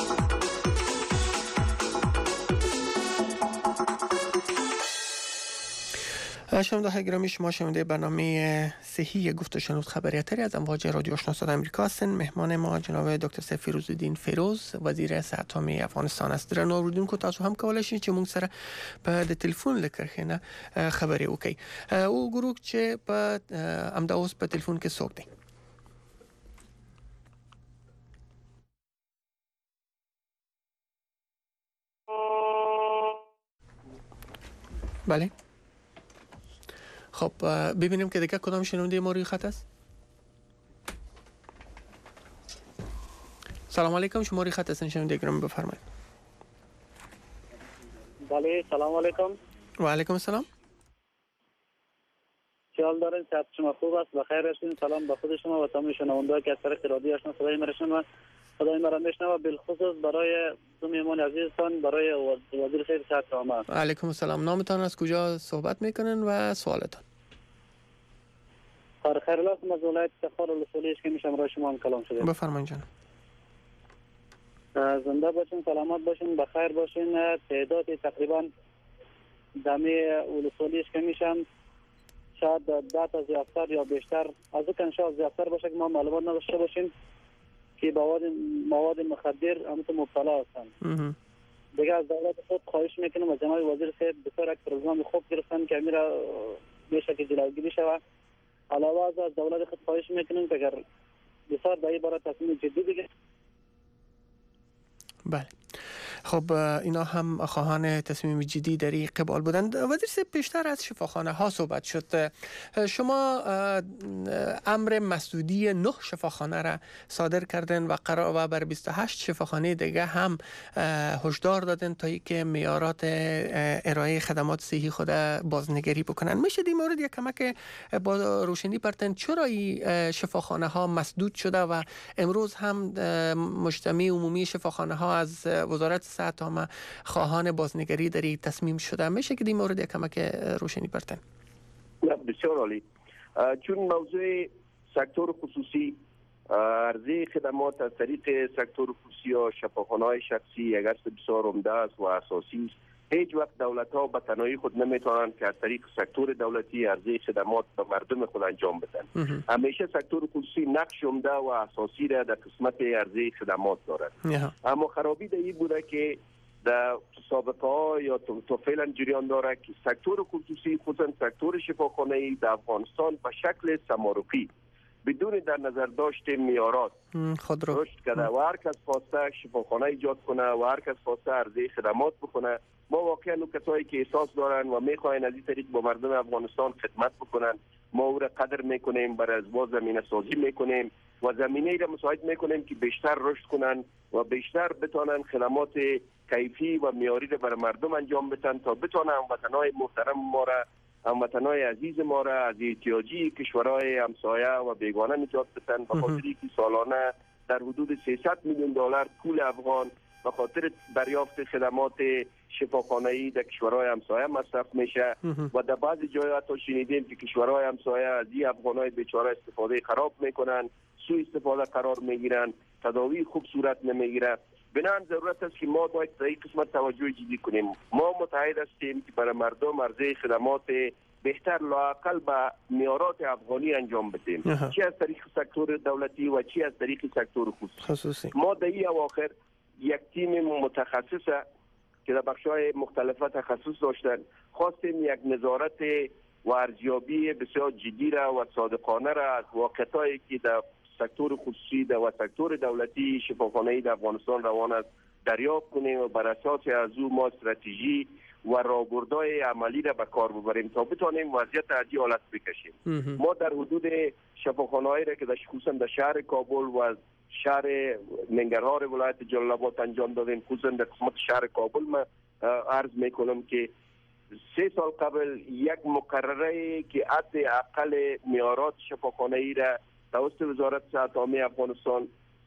شنونده های گرامی، شما شنونده برنامه صحی گفت و شنود خبریاتری از امواج رادیو آشنا صدای آمریکا هستند. مهمان ما جناب دکتر سید فیروزالدین فیروز، وزیر صحت عامه افغانستان است. در نوردون کو تاسو هم کولای شئ چې موږ سره په د ټلیفون لکرخنه خبرې وکړي. او ګورو چې په امدا اوس په ټلیفون کې څوک دی. بله. خب ببینیم که دیگه کدام شنونده ما روی خط است. سلام علیکم، شما روی خط هستین شنونده گرامی، بفرمایید. بله سلام علیکم. و علیکم السلام. چه حال دارین؟ صحت شما خوب است؟ بخیر هستین؟ سلام به خود شما و تمام شنونده‌ها که از طریق رادیو آشنا صدای ما میشنوند. صدای ما را میشنوند، بالخصوص برای دو مهمان عزیزتان، برای وزیر خیر صحت عامه. علیکم السلام. نامتان از کجا صحبت میکنن و سوالتان؟ خیر خیر الله از ولایت تخار الاصولی است که میشم برای شما کلام شده. بفرمایید جان. زنده باشین، سلامت باشین، بخیر باشین. تعداد تقریبا دمی الاصولی است که میشم شاید ده تا زیادتر یا بیشتر از اون کن شاید زیادتر باشه که ما معلومات نداشته باشیم که مواد مواد مخدر همون مبتلا هستند. دیگه از دولت خود خواهش میکنم از جناب وزیر صاحب بسیار یک پروگرام خوب گرفتن که میره میشه که جلوگیری شود. علاوه از از دولت خود خواهش میکنیم که اگر بسیار در این باره تصمیم جدی بگیرد. بله. خب اینا هم خواهان تصمیم جدی در این قبال بودند. وزیر صاحب، بیشتر از شفاخانه ها صحبت شد. شما امر مسدودی نه شفاخانه را صادر کردن و قرار و بر بیست و هشت شفاخانه دیگه هم هشدار دادن تا اینکه معیارات ارائه خدمات صحی خود بازنگری بکنن. میشه این مورد یک کمک با روشنی پرتن چرا این شفاخانه ها مسدود شده و امروز هم مجتمع عمومی شفاخانه ها از وزارت صحت عامه خواهان بازنگری در این تصمیم شده؟ میشه که این مورد کمک روشنی پرتن؟ بسیار عالی. چون موضوع سکتور خصوصی، عرضه خدمات از طریق سکتور خصوصی یا شفاخانه‌های شخصی یک است بسیار عمده است و اساسی است. هیچ وقت دولت ها به تنهایی خود نمیتونند که از طریق سکتور دولتی عرضه خدمات به مردم خود انجام بدن. همیشه سکتور خصوصی نقش عمده و اساسی را در قسمت عرضه خدمات دارد. اما خرابی در این بوده که در سابقه ها یا تا فعلا جریان داره که سکتور خصوصی، خصوصا سکتور شفاخانه‌ای در افغانستان به شکل سمارقی بدون در نظر داشت میارات خود رو رشد کرده و هر کس خواسته شفاخانه ایجاد کنه و هر کس خواسته عرضه خدمات بکنه. ما واقعا اون کسایی که احساس دارن و میخواین از این طریق با مردم افغانستان خدمت بکنن، ما او را قدر میکنیم، برای از با زمینه سازی میکنیم و زمینه ای را مساعد میکنیم که بیشتر رشد کنن و بیشتر بتونن خدمات کیفی و معیاری را برای مردم انجام بدن تا بتونن هموطنای محترم ما را، هموطنای عزیز ما را از احتیاجی کشورهای همسایه و بیگانه نجات بدن. به خاطر اینکه سالانه در حدود سیصد میلیون دلار پول افغان به خاطر دریافت خدمات شفاخانه‌ای در کشورهای همسایه مصرف میشه و در بعضی جاها حتی شنیدیم که کشورهای همسایه از این افغانای بیچاره استفاده خراب میکنن، سوء استفاده قرار میگیرن، تداوی خوب صورت نمیگیره. بنابراین ضرورت است که ما باید در این قسمت توجه جدی کنیم. ما متحد هستیم که برای مردم عرضه خدمات بهتر لااقل به معیارات افغانی انجام بدیم، چی از طریق سکتور دولتی و چی از طریق سکتور خصوصی. ما در این اواخر یک تیم متخصص که در بخش‌های مختلفه تخصص داشتن خواستیم یک نظارت و ارزیابی بسیار جدی را و صادقانه را از واقعیتایی که در سکتور خصوصی و سکتور دولتی شفاخانه‌ای در افغانستان روان است دریافت کنیم و بر اساس از او ما استراتژی و راهبردهای عملی را به کار ببریم تا بتوانیم وضعیت از این حالت بکشیم. ما در حدود شفاخانه‌ای را که در خصوصا در شهر کابل و شهر ننگرهار ولایت جلال آباد انجام دادیم، خصوصا در قسمت شهر کابل ما عرض میکنم که سه سال قبل یک مقرره که حد اقل معیارات شفاخانه ای را توسط وزارت صحت عامه افغانستان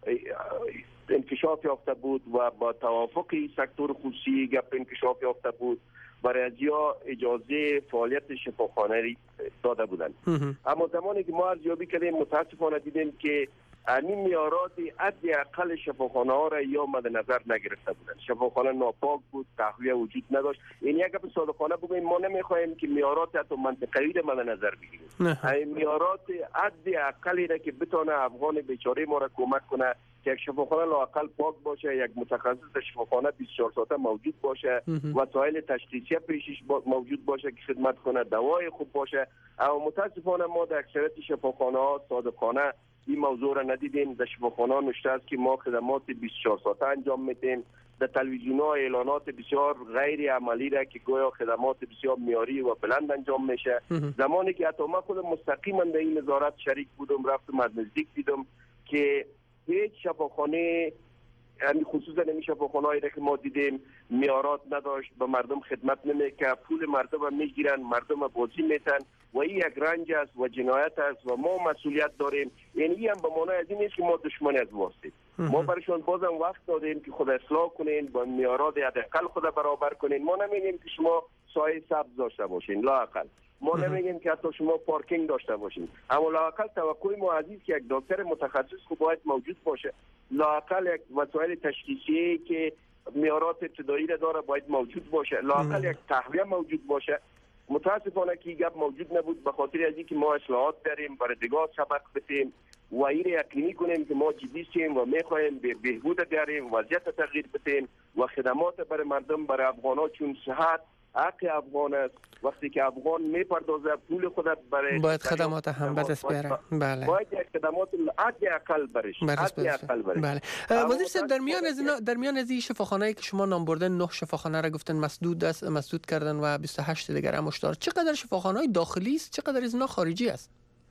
انکشاف یافته بود و با توافق سکتور خصوصی گپ انکشاف یافته بود، برای ازیا اجازه فعالیت شفاخانه داده بودند. اما زمانی که ما ارزیابی کردیم متاسفانه دیدیم که این معیارات حد اقل شفاخانه ها را یا مد نظر نگرفته بودند. شفاخانه ناپاک بود، تهویه وجود نداشت. این یک گپ صادقانه بگوییم، ما نمیخواهیم که معیارات حتی منطقوی را مد نظر بگیریم. این معیارات حد اقلی را که بتونه افغان بیچاره ما را کمک کنه که یک شفاخانه لااقل پاک باشه، یک متخصص شفاخانه بیست و چهار ساعته موجود باشه، وسایل تشخیصی پیشش موجود باشه که خدمت کنه، دوای خوب باشه. اما متاسفانه ما در اکثریت شفاخانه ها صادقانه این موضوع را ندیدیم. در شفاخانه ها نوشته است که ما خدمات بیست و چهار ساعته انجام میدیم. در تلویزیون ها اعلانات بسیار غیر عملی را که گویا خدمات بسیار معیاری و بلند انجام میشه. زمانی که حتی ما خودم مستقیما در این نظارت شریک بودم، رفتم از نزدیک دیدم که هیچ شفاخانه، یعنی خصوصا این شفاخانه‌ای که ما دیدیم معیارات نداشت، به مردم خدمت نمیکنه، پول مردم هم میگیرن، مردم بازی میتن و این یک رنج است و جنایت است و ما مسئولیت داریم. یعنی هم به معنای از این نیست که ما دشمنی از واستیم. ما برشان بازم وقت دادیم که خود اصلاح کنین، با معیارات حداقل خود برابر کنین. ما نمیگیم که شما سایه سبز داشته باشین، لااقل ما نمیگیم که حتی شما پارکینگ داشته باشین، اما لااقل توقع ما عزیز که یک دکتر متخصص خوب باید موجود باشه، لااقل یک وسایل تشخیصی که معیارات ابتدایی را داره باید موجود باشه، لااقل یک تهویه موجود باشه. متاسفانه که گپ موجود نبود، به خاطر از اینکه ما اصلاحات داریم، برای دیگاه سبق بدیم و این یقینی کنیم که ما جدی هستیم و میخوایم به بهبود بیاریم، وضعیت تغییر بدیم و خدمات برای مردم، برای افغان‌ها، چون صحت حق افغان است. وقتی که افغان میپردازه پول خود برای باید خدمات هم به دست بیاره. بله. باید خدمات حد اقل برش. حد اقل برش. بله. وزیر صاحب، در میان از اینا، در میان از این شفاخانه‌ای که شما نام بردن، نه شفاخانه را گفتن مسدود است، مسدود کردن و بیست و هشت دیگر هم داره. چقدر شفاخانه‌های داخلی است، چقدر از اینا خارجی است؟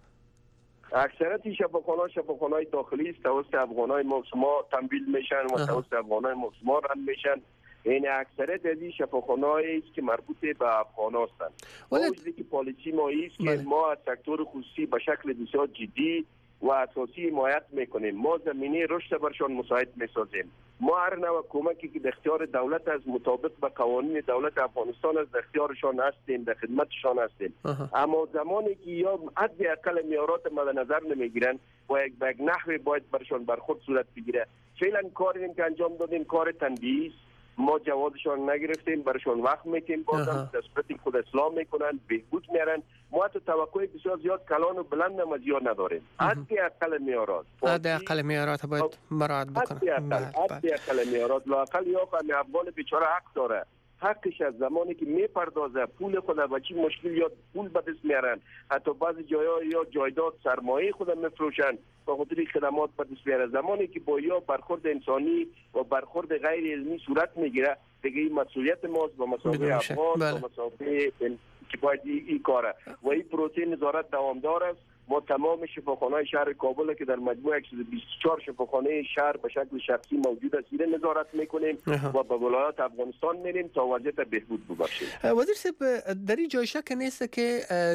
اکثریت شفاخانه‌ها شفاخانه‌های داخلی است، توسط افغانای ما شما تمویل میشن و توسط افغانای ما شما رن میشن. این اکثریت از این شفاخانه‌هایی است که مربوط به افغان هستند. ولی که پالیسی ما است که بله. ما از سکتور خصوصی به شکل بسیار جدی و اساسی حمایت میکنیم. ما زمینه رشد برشان مساعد میسازیم. ما هر نوع کمکی که در اختیار دولت از مطابق به قوانین دولت افغانستان از در اختیارشان هستیم، در خدمتشان هستیم. اما زمانی که یا حد اقل معیارات مد نظر نمیگیرن، با یک به نحوی باید برشان برخورد صورت بگیره. فعلا کاری که انجام دادیم کار تنبیهی، ما جوازشان نگرفتیم، برشان وقت میتیم، بازم دسترسی خود اصلاح میکنن، بهبود میارن. ما حتی توقع بسیار زیاد کلان و بلند هم از یاد نداریم. حد اقل معیارات حد اقل معیارات باید مراعات بکنن. حد اقل معیارات لااقل یا فهم افغان بیچاره حق داره، حقش از زمانی که میپردازه پول خود و چی مشکل یا پول به دست میارن، حتی بعضی جاها یا جایداد سرمایه خود میفروشن با خاطر خدمات به دست میاره. زمانی که با یا برخورد انسانی و برخورد غیر علمی صورت میگیره، دیگه این مسئولیت ماست با مسابقه افغان با مسابقه که باید این کاره و این پروسه نظارت دوامدار است. ما تمام شفاخانه‌های شهر کابل که در مجموع صد و بیست و چهار شفاخانه شهر به شکل شخصی موجود است ایره نظارت میکنیم و به ولایات افغانستان میریم تا وضعیت بهبود ببخشیم. وزیر صاحب، در این جای شک نیست که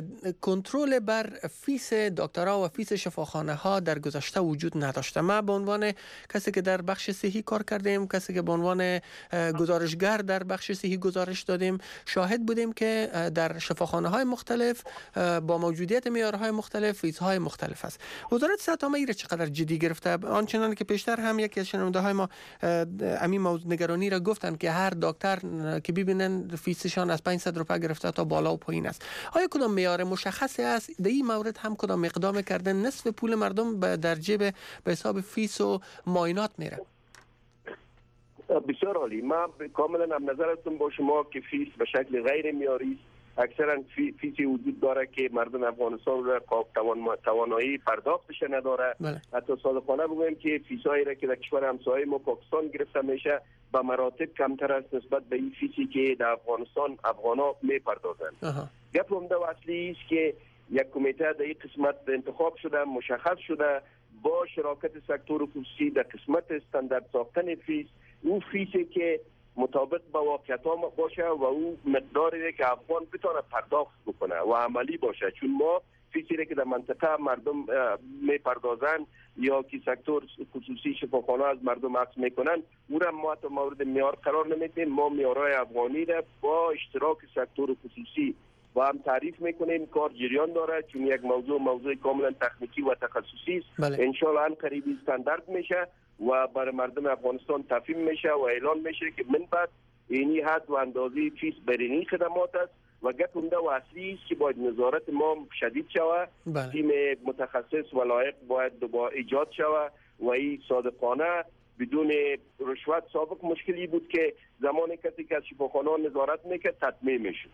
کنترل بر فیس دکترها و فیس شفاخانه ها در گذشته وجود نداشته. ما به عنوان کسی که در بخش صحی کار کردیم، کسی که به عنوان گزارشگر در بخش صحی گزارش دادیم، شاهد بودیم که در شفاخانه های مختلف با موجودیت معیارهای مختلف فیزهای مختلف است. وزارت صحت عامه ایره چقدر جدی گرفته؟ آنچنان که پیشتر هم یکی از شنونده های ما همین موضوع نگرانی را گفتن که هر دکتر که ببینن فیسشان از پانصد روپیه گرفته تا بالا و پایین است. آیا کدام معیار مشخصی است در این مورد؟ هم کدام اقدام کردن نصف پول مردم در جیب به حساب فیس و معاینات میره؟ بسیار عالی. من کاملا هم نظر هستم با شما که فیس به شکل غیر معیاری است. اکثرا فیسی وجود داره که مردم افغانستان را توان توانایی پرداختش نداره. بله. حتی صادقانه بگویم که فیسایی را که در کشور همسایه ما پاکستان گرفته میشه به مراتب کمتر است نسبت به این فیسی که در افغانستان افغانا میپردازند. گپ عمده و اصلی است که یک کمیته در این قسمت انتخاب شده، مشخص شده با شراکت سکتور خصوصی در قسمت استاندارد ساختن فیس. اون فیسی که مطابق با واقعیت ها باشه و او مقداری که افغان بتونه پرداخت بکنه و عملی باشه. چون ما فکری که در منطقه مردم میپردازن یا که سکتور خصوصی شفاخانه از مردم عکس میکنن او را ما تا مورد معیار قرار نمیدیم. ما معیارهای افغانی را با اشتراک سکتور خصوصی و هم تعریف میکنیم. کار جریان داره چون یک موضوع موضوع کاملا تکنیکی و تخصصی است. بله. انشالله ان قریبی استاندارد میشه و برای مردم افغانستان تفهیم میشه و اعلان میشه که من بعد اینی حد و اندازه فیس برینی خدمات است و گپ عمده و اصلی است که باید نظارت ما شدید شود. بله. تیم متخصص و لایق باید دوباره ایجاد شود و این صادقانه بدون رشوت. سابق مشکلی بود که زمانی کسی که از شفاخانه نظارت میکرد تطمیع میشد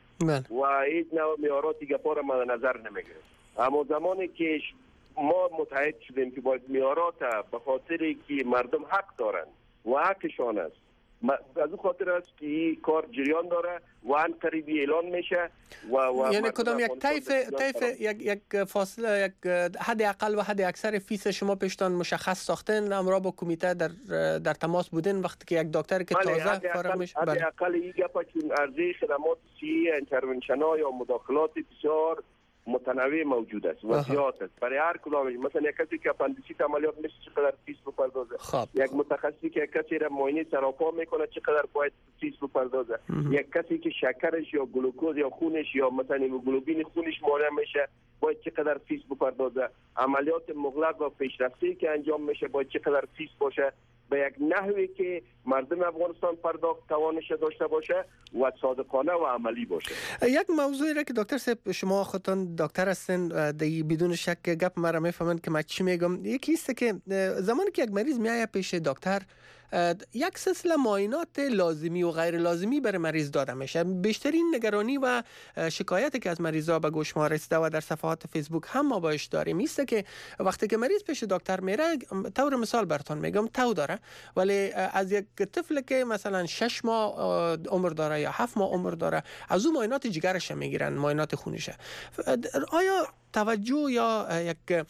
و هیچ نوع معیارات گپا را مد نظر نمیگیره. اما زمانی که ما متحد شدیم که باید معیارات به خاطر که مردم حق دارند و حقشان است، از اون خاطر است که این کار جریان داره و ان قریبی اعلان میشه و, و یعنی کدام یک طیف طیف یک یک فاصله یک حد اقل و حد اکثر فیس شما پیشتان مشخص ساختن، امرا با کمیته در در تماس بودین وقتی که یک دکتر که تازه فارغ میشه؟ حد اقل این گپا چون عرضه خدمات سی انترونشن ها یا مداخلات بسیار متنوع موجود است و زیاد است برای هر کدام. مثلا یک کسی که اپندیسیت عملیات میشه چقدر فیس بپردازه، یک متخصصی که کسی را معاینه سراپا میکنه چقدر باید فیس بپردازه، یک کسی که شکرش یا گلوکوز یا خونش یا مثلا هیموگلوبین خونش معاینه میشه باید چقدر فیس بپردازه، عملیات مغلق و پیشرفته که انجام میشه باید چقدر فیس باشه، به یک نحوی که مردم افغانستان پرداخت توانش داشته باشه و صادقانه و عملی باشه. یک موضوعی را که دکتر صاحب شما خودتان دکتر هستین دی بدون شک گپ مرا میفهمن که من چی میگم. یکی است که زمانی که یک مریض میآید پیش دکتر یک سلسله معاینات لازمی و غیر لازمی برای مریض داده میشه. بیشترین نگرانی و شکایتی که از مریضا به گوش ما رسیده و در صفحات فیسبوک هم ما باش داریم است که وقتی که مریض پیش دکتر میره، طور مثال براتون میگم، تو داره ولی از یک طفل که مثلا شش ماه عمر داره یا هفت ماه عمر داره از اون معاینات جگرش میگیرن، معاینات خونشه. آیا توجه یا یک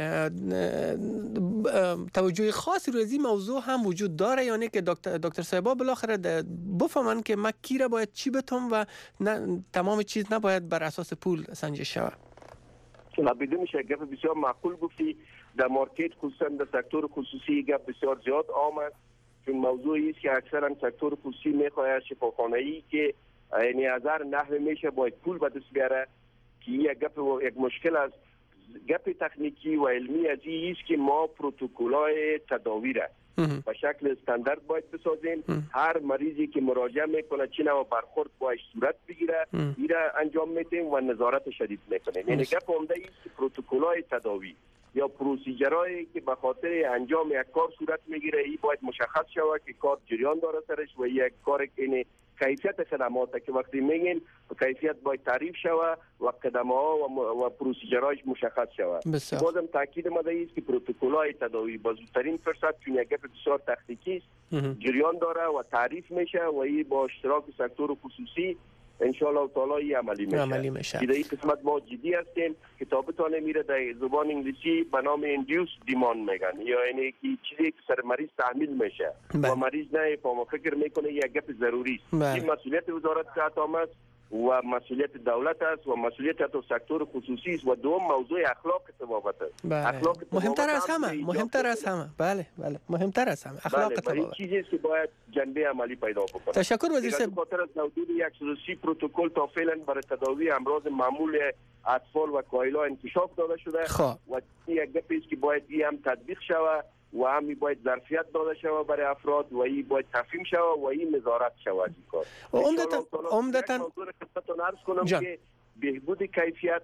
توجه خاصی روی این موضوع هم وجود داره یا نه که دکتر دکتر صاحبا بالاخره بفهمن که ما کی را باید چی بتم و نه تمام چیز نباید بر اساس پول سنجش شود؟ چون بدون شک گپ بسیار معقول گفتی. در مارکت خصوصا در سکتور خصوصی گپ بسیار زیاد آمد چون موضوعی است که اکثرا سکتور خصوصی میخواد شفاخانه‌ای که یعنی از هر نحوه میشه باید پول به دست بیاره که یک گپ و یک مشکل است. گپ تکنیکی و علمی از این است که ما پروتکل‌های تداوی را به شکل استاندارد باید بسازیم. هر مریضی که مراجعه میکنه چه نوع برخورد باید صورت بگیره این را انجام میدیم و نظارت شدید میکنیم. یعنی گپ عمده است که پروتکل‌های تداوی یا پروسیجرهایی که به خاطر انجام یک کار صورت میگیره این باید مشخص شود که کار جریان داره سرش و یک کار این کیفیت خدمات که وقتی میگین کیفیت باید تعریف شود و قدم‌ها و, و پروسیجرهایش مشخص شود. بازم تاکید ماده است که پروتکل‌های تداوی با زودترین فرصت چون یک بسیار تکنیکی است جریان داره و تعریف میشه و این با اشتراک سکتور خصوصی ان شاء الله تعالی عملی میشه. عملی میشه. در این قسمت ما جدی هستیم. کتابتون میره در زبان انگلیسی به نام ایندیوس دیمان میگن یا یعنی که چیزی که سر مریض تحمیل میشه و مریض نه فهم فکر میکنه یک گپ ضروری است. این مسئولیت وزارت صحت عامه است و مسئولیت دولت است و مسئولیت تو سکتور خصوصی است و دوم موضوع اخلاق ثوابت است. اخلاق مهمتر از همه، مهمتر از همه. بله بله مهمتر از همه اخلاق ثوابت. این چیزی است که باید جنبه عملی پیدا بکنه. تشکر وزیر صاحب. به خاطر از موجود صد و سی پروتکل تا فعلا برای تداوی امراض معمول اطفال و کایلا انکشاف داده شده خواه. و یک گپی است که باید این هم تطبیق شود و همی باید ظرفیت داده شود برای افراد و این باید تفهیم شود و این نظارت شود این کار. و عمدتاً عمدتاً عرض کنم که بهبود کیفیت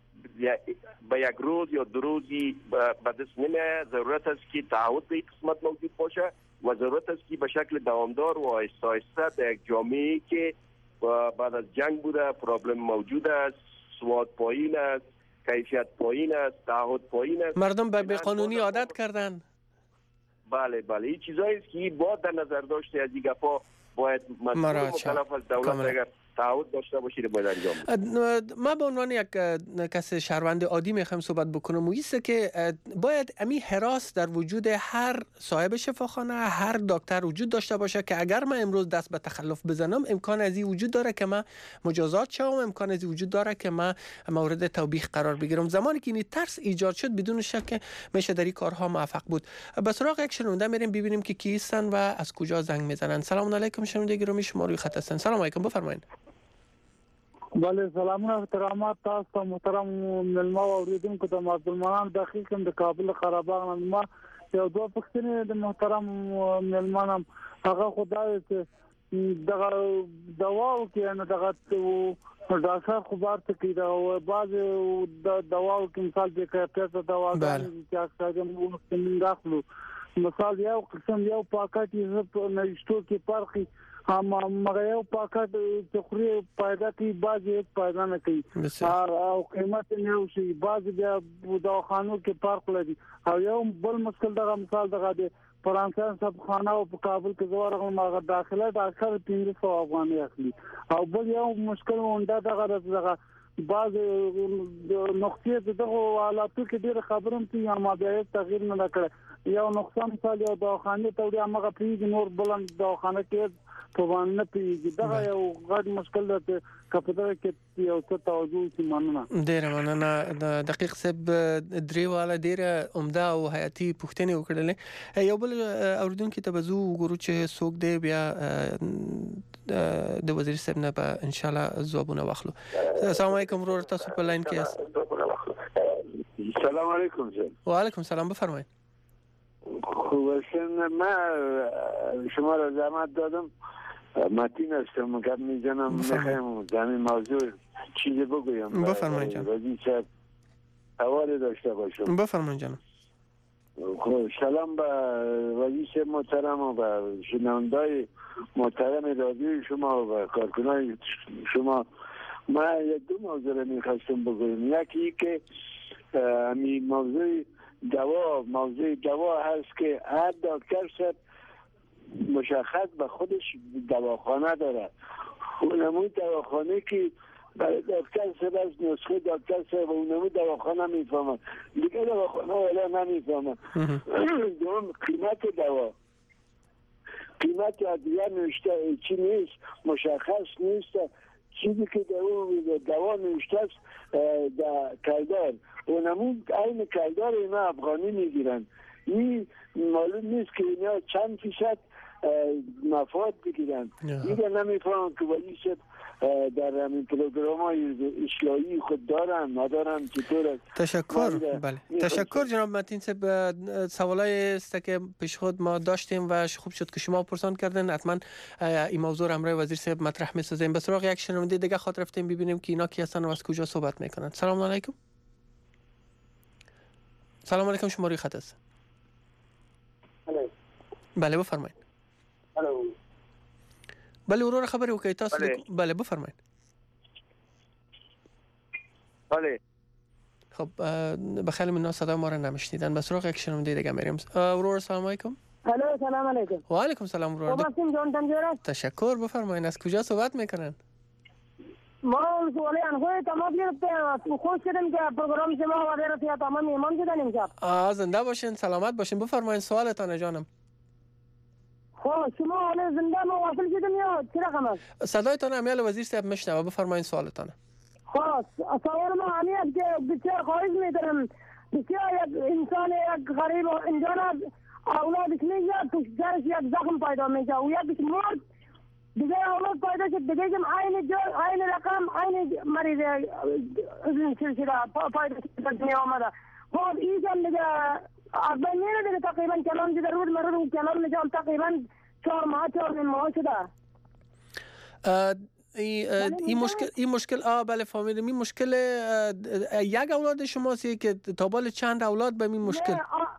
به یک روز یا دو روزی به دست نمیاد. ضرورت است که تعهد به این قسمت موجود باشه و ضرورت است که به شکل دوامدار و آهسته آهسته در یک جامعه که بعد از جنگ بوده پرابلم موجود است، سواد پایین است، کیفیت پایین است، تعهد پایین است، مردم به قانونی عادت کردن. بله بله این چیزایی است که باید در نظر داشته از این گپا باید مسئول مکلف از دولت اگر تعهد داشته باشید باید انجام بدید. ما به عنوان یک کس شهروند عادی میخوام صحبت بکنم و ایسته که باید امی حراس در وجود هر صاحب شفاخانه، هر دکتر وجود داشته باشه که اگر من امروز دست به تخلف بزنم امکان از این وجود داره که من مجازات شوم، امکان از این وجود داره که من مورد توبیخ قرار بگیرم. زمانی که این ترس ایجاد شد بدون شک میشه در این کارها موفق بود. به سراغ یک شنونده میریم ببینیم که کی هستن و از کجا زنگ میزنن. سلام علیکم شنونده گرامی، شما روی خط هستن. سلام علیکم، بفرمایید. بله سلام و احترامات تاسو ته محترم ملما او اوریدونکو ته عبدالمنان دقیقاً د کابل قره باغ نه ما یو دوه پښتنې د محترم ملمانم هغه خدای ته دغه دواو کې نه دغه ډاکټر خبر ته کې دا بعض د دواو کې مثال د کیفیت دواګانې چې اکثر موږ څنګه راخلو مثال یو قسم یو پاکټ یې په نشټو کې فرقي هم مګر یو پاکټ چې خوري پیدا کوي بعض یې پیدا نه کوي او قیمت نه یو شي بعض بیا د دواخانو کې فرق لري او یو بل مشکل دغه مثال دغه د فرانسې صاحب خانه او په کابل کې زوړغه ماغه داخله د اکثر پنځه سوه افغانۍ اخلي او بل یو مشکل ونده دغه دغه بعض نقطې دغه حالاتو کې ډېر خبرم چې یا ما بیا تغییر نه کړ یو نقصان مثال یو دواخانه ته ډیر هغه پیږي نور بلند دواخانه کې په باندې پیږي دا یو غټ مشکل ده چې کپدار کې یو څه توجه شي. مننه ډیر مننه. د دقیق سب درې والا ډیر عمده او حیاتي پوښتنې وکړلې. یو بل اوریدونکو ته بزو وګورو چې څوک دی بیا د وزیر صاحب نه به ان شاء الله ځوابونه واخلو. السلام علیکم ورور، تاسو په لاین کې یاست. سلام علیکم. و علیکم سلام، بفرمایید. خوشن من شما را زحمت دادم، متین هستم، گپ میزنم، میخوایم در این موضوع چیزی بگویم. بفرمایید جان. وزیر صاحب حواله داشته باشم. بفرمایید جان. خب سلام به وزیر صاحب محترم و به شنوندای محترم رادیوی شما و به کارکنای شما. من یک دو موضوع را میخواستم بگویم. یکی که همین موضوع دوا موضوع دوا هست که هر دکتر صاحب مشخص به خودش دواخانه داره. اونمون دواخانه که برای دکتر صاحب از نسخه دکتر صاحب اونمون دواخانه میفهمن، دیگه دواخانه ولی نمیفهمن. دوم قیمت دوا، قیمت ادویه نوشته چی نیست، مشخص نیست. چیزی که دوا نوشته است در کلدار اونمون این کلدار اینا افغانی میگیرن. این معلوم نیست که اینا چند فیصد مفاد بگیرن. دیگه نمیفهمم که ولی شد در همین پروگرام های اصلاحی خود دارن ندارن چطور است. تشکر. بله تشکر جناب متین صاحب. سوالای است که پیش خود ما داشتیم و خوب شد که شما پرسان کردن. حتما این موضوع امروز وزیر صاحب مطرح می‌سازیم. به سراغ یک شنونده دیگه خاطر رفتیم ببینیم که اینا کی هستن و از کجا صحبت میکنن. سلام علیکم. سلام علیکم، شما روی خط هستید. بله بفرمایید. الو. بله ورور خبری وکړئ تاسو. بله بفرمایید. بله. خب بخیر من صدا ما را نمیشنیدن. به سراغ یک شنونده دیگه میریم. ورور سلام علیکم. الو سلام علیکم. و علیکم سلام ورور. واسم جان تنجورا. تشکر. بفرمایید از کجا صحبت میکنن؟ ما سوالی انخوی تمام گرفته خوش شدم که پروگرام شما و غیره تمام ایمان شدن امشب. آ زنده باشین، سلامت باشین. بفرمایید سوالتان جانم. خب شما حالا زنده ما واصل شدم یا چه رقم است؟ صدایتان امیال وزیر صاحب میشنوه. بفرمایید سوالتان. خب سوال ما همین است که بسیار خواهش می‌کنم بسیار یک انسان یک غریب اینجا اولادش میاد تو سرش یک زخم پیدا میشه و یک مرد دیگه اولاد پیدا شد دیگه هم عین جا عین رقم عین مریض این سلسله پیدا شد دنیا آمده. خب این هم دیگه اصلا میره دیگه تقریبا کلام دیگه روز مرد و کلام نجام تقریبا چهار ماه چهار ماه شده. این مشکل این مشکل آ بله فهمیدم. این مشکل یک اولاد شماست که تا بال چند اولاد به این مشکل؟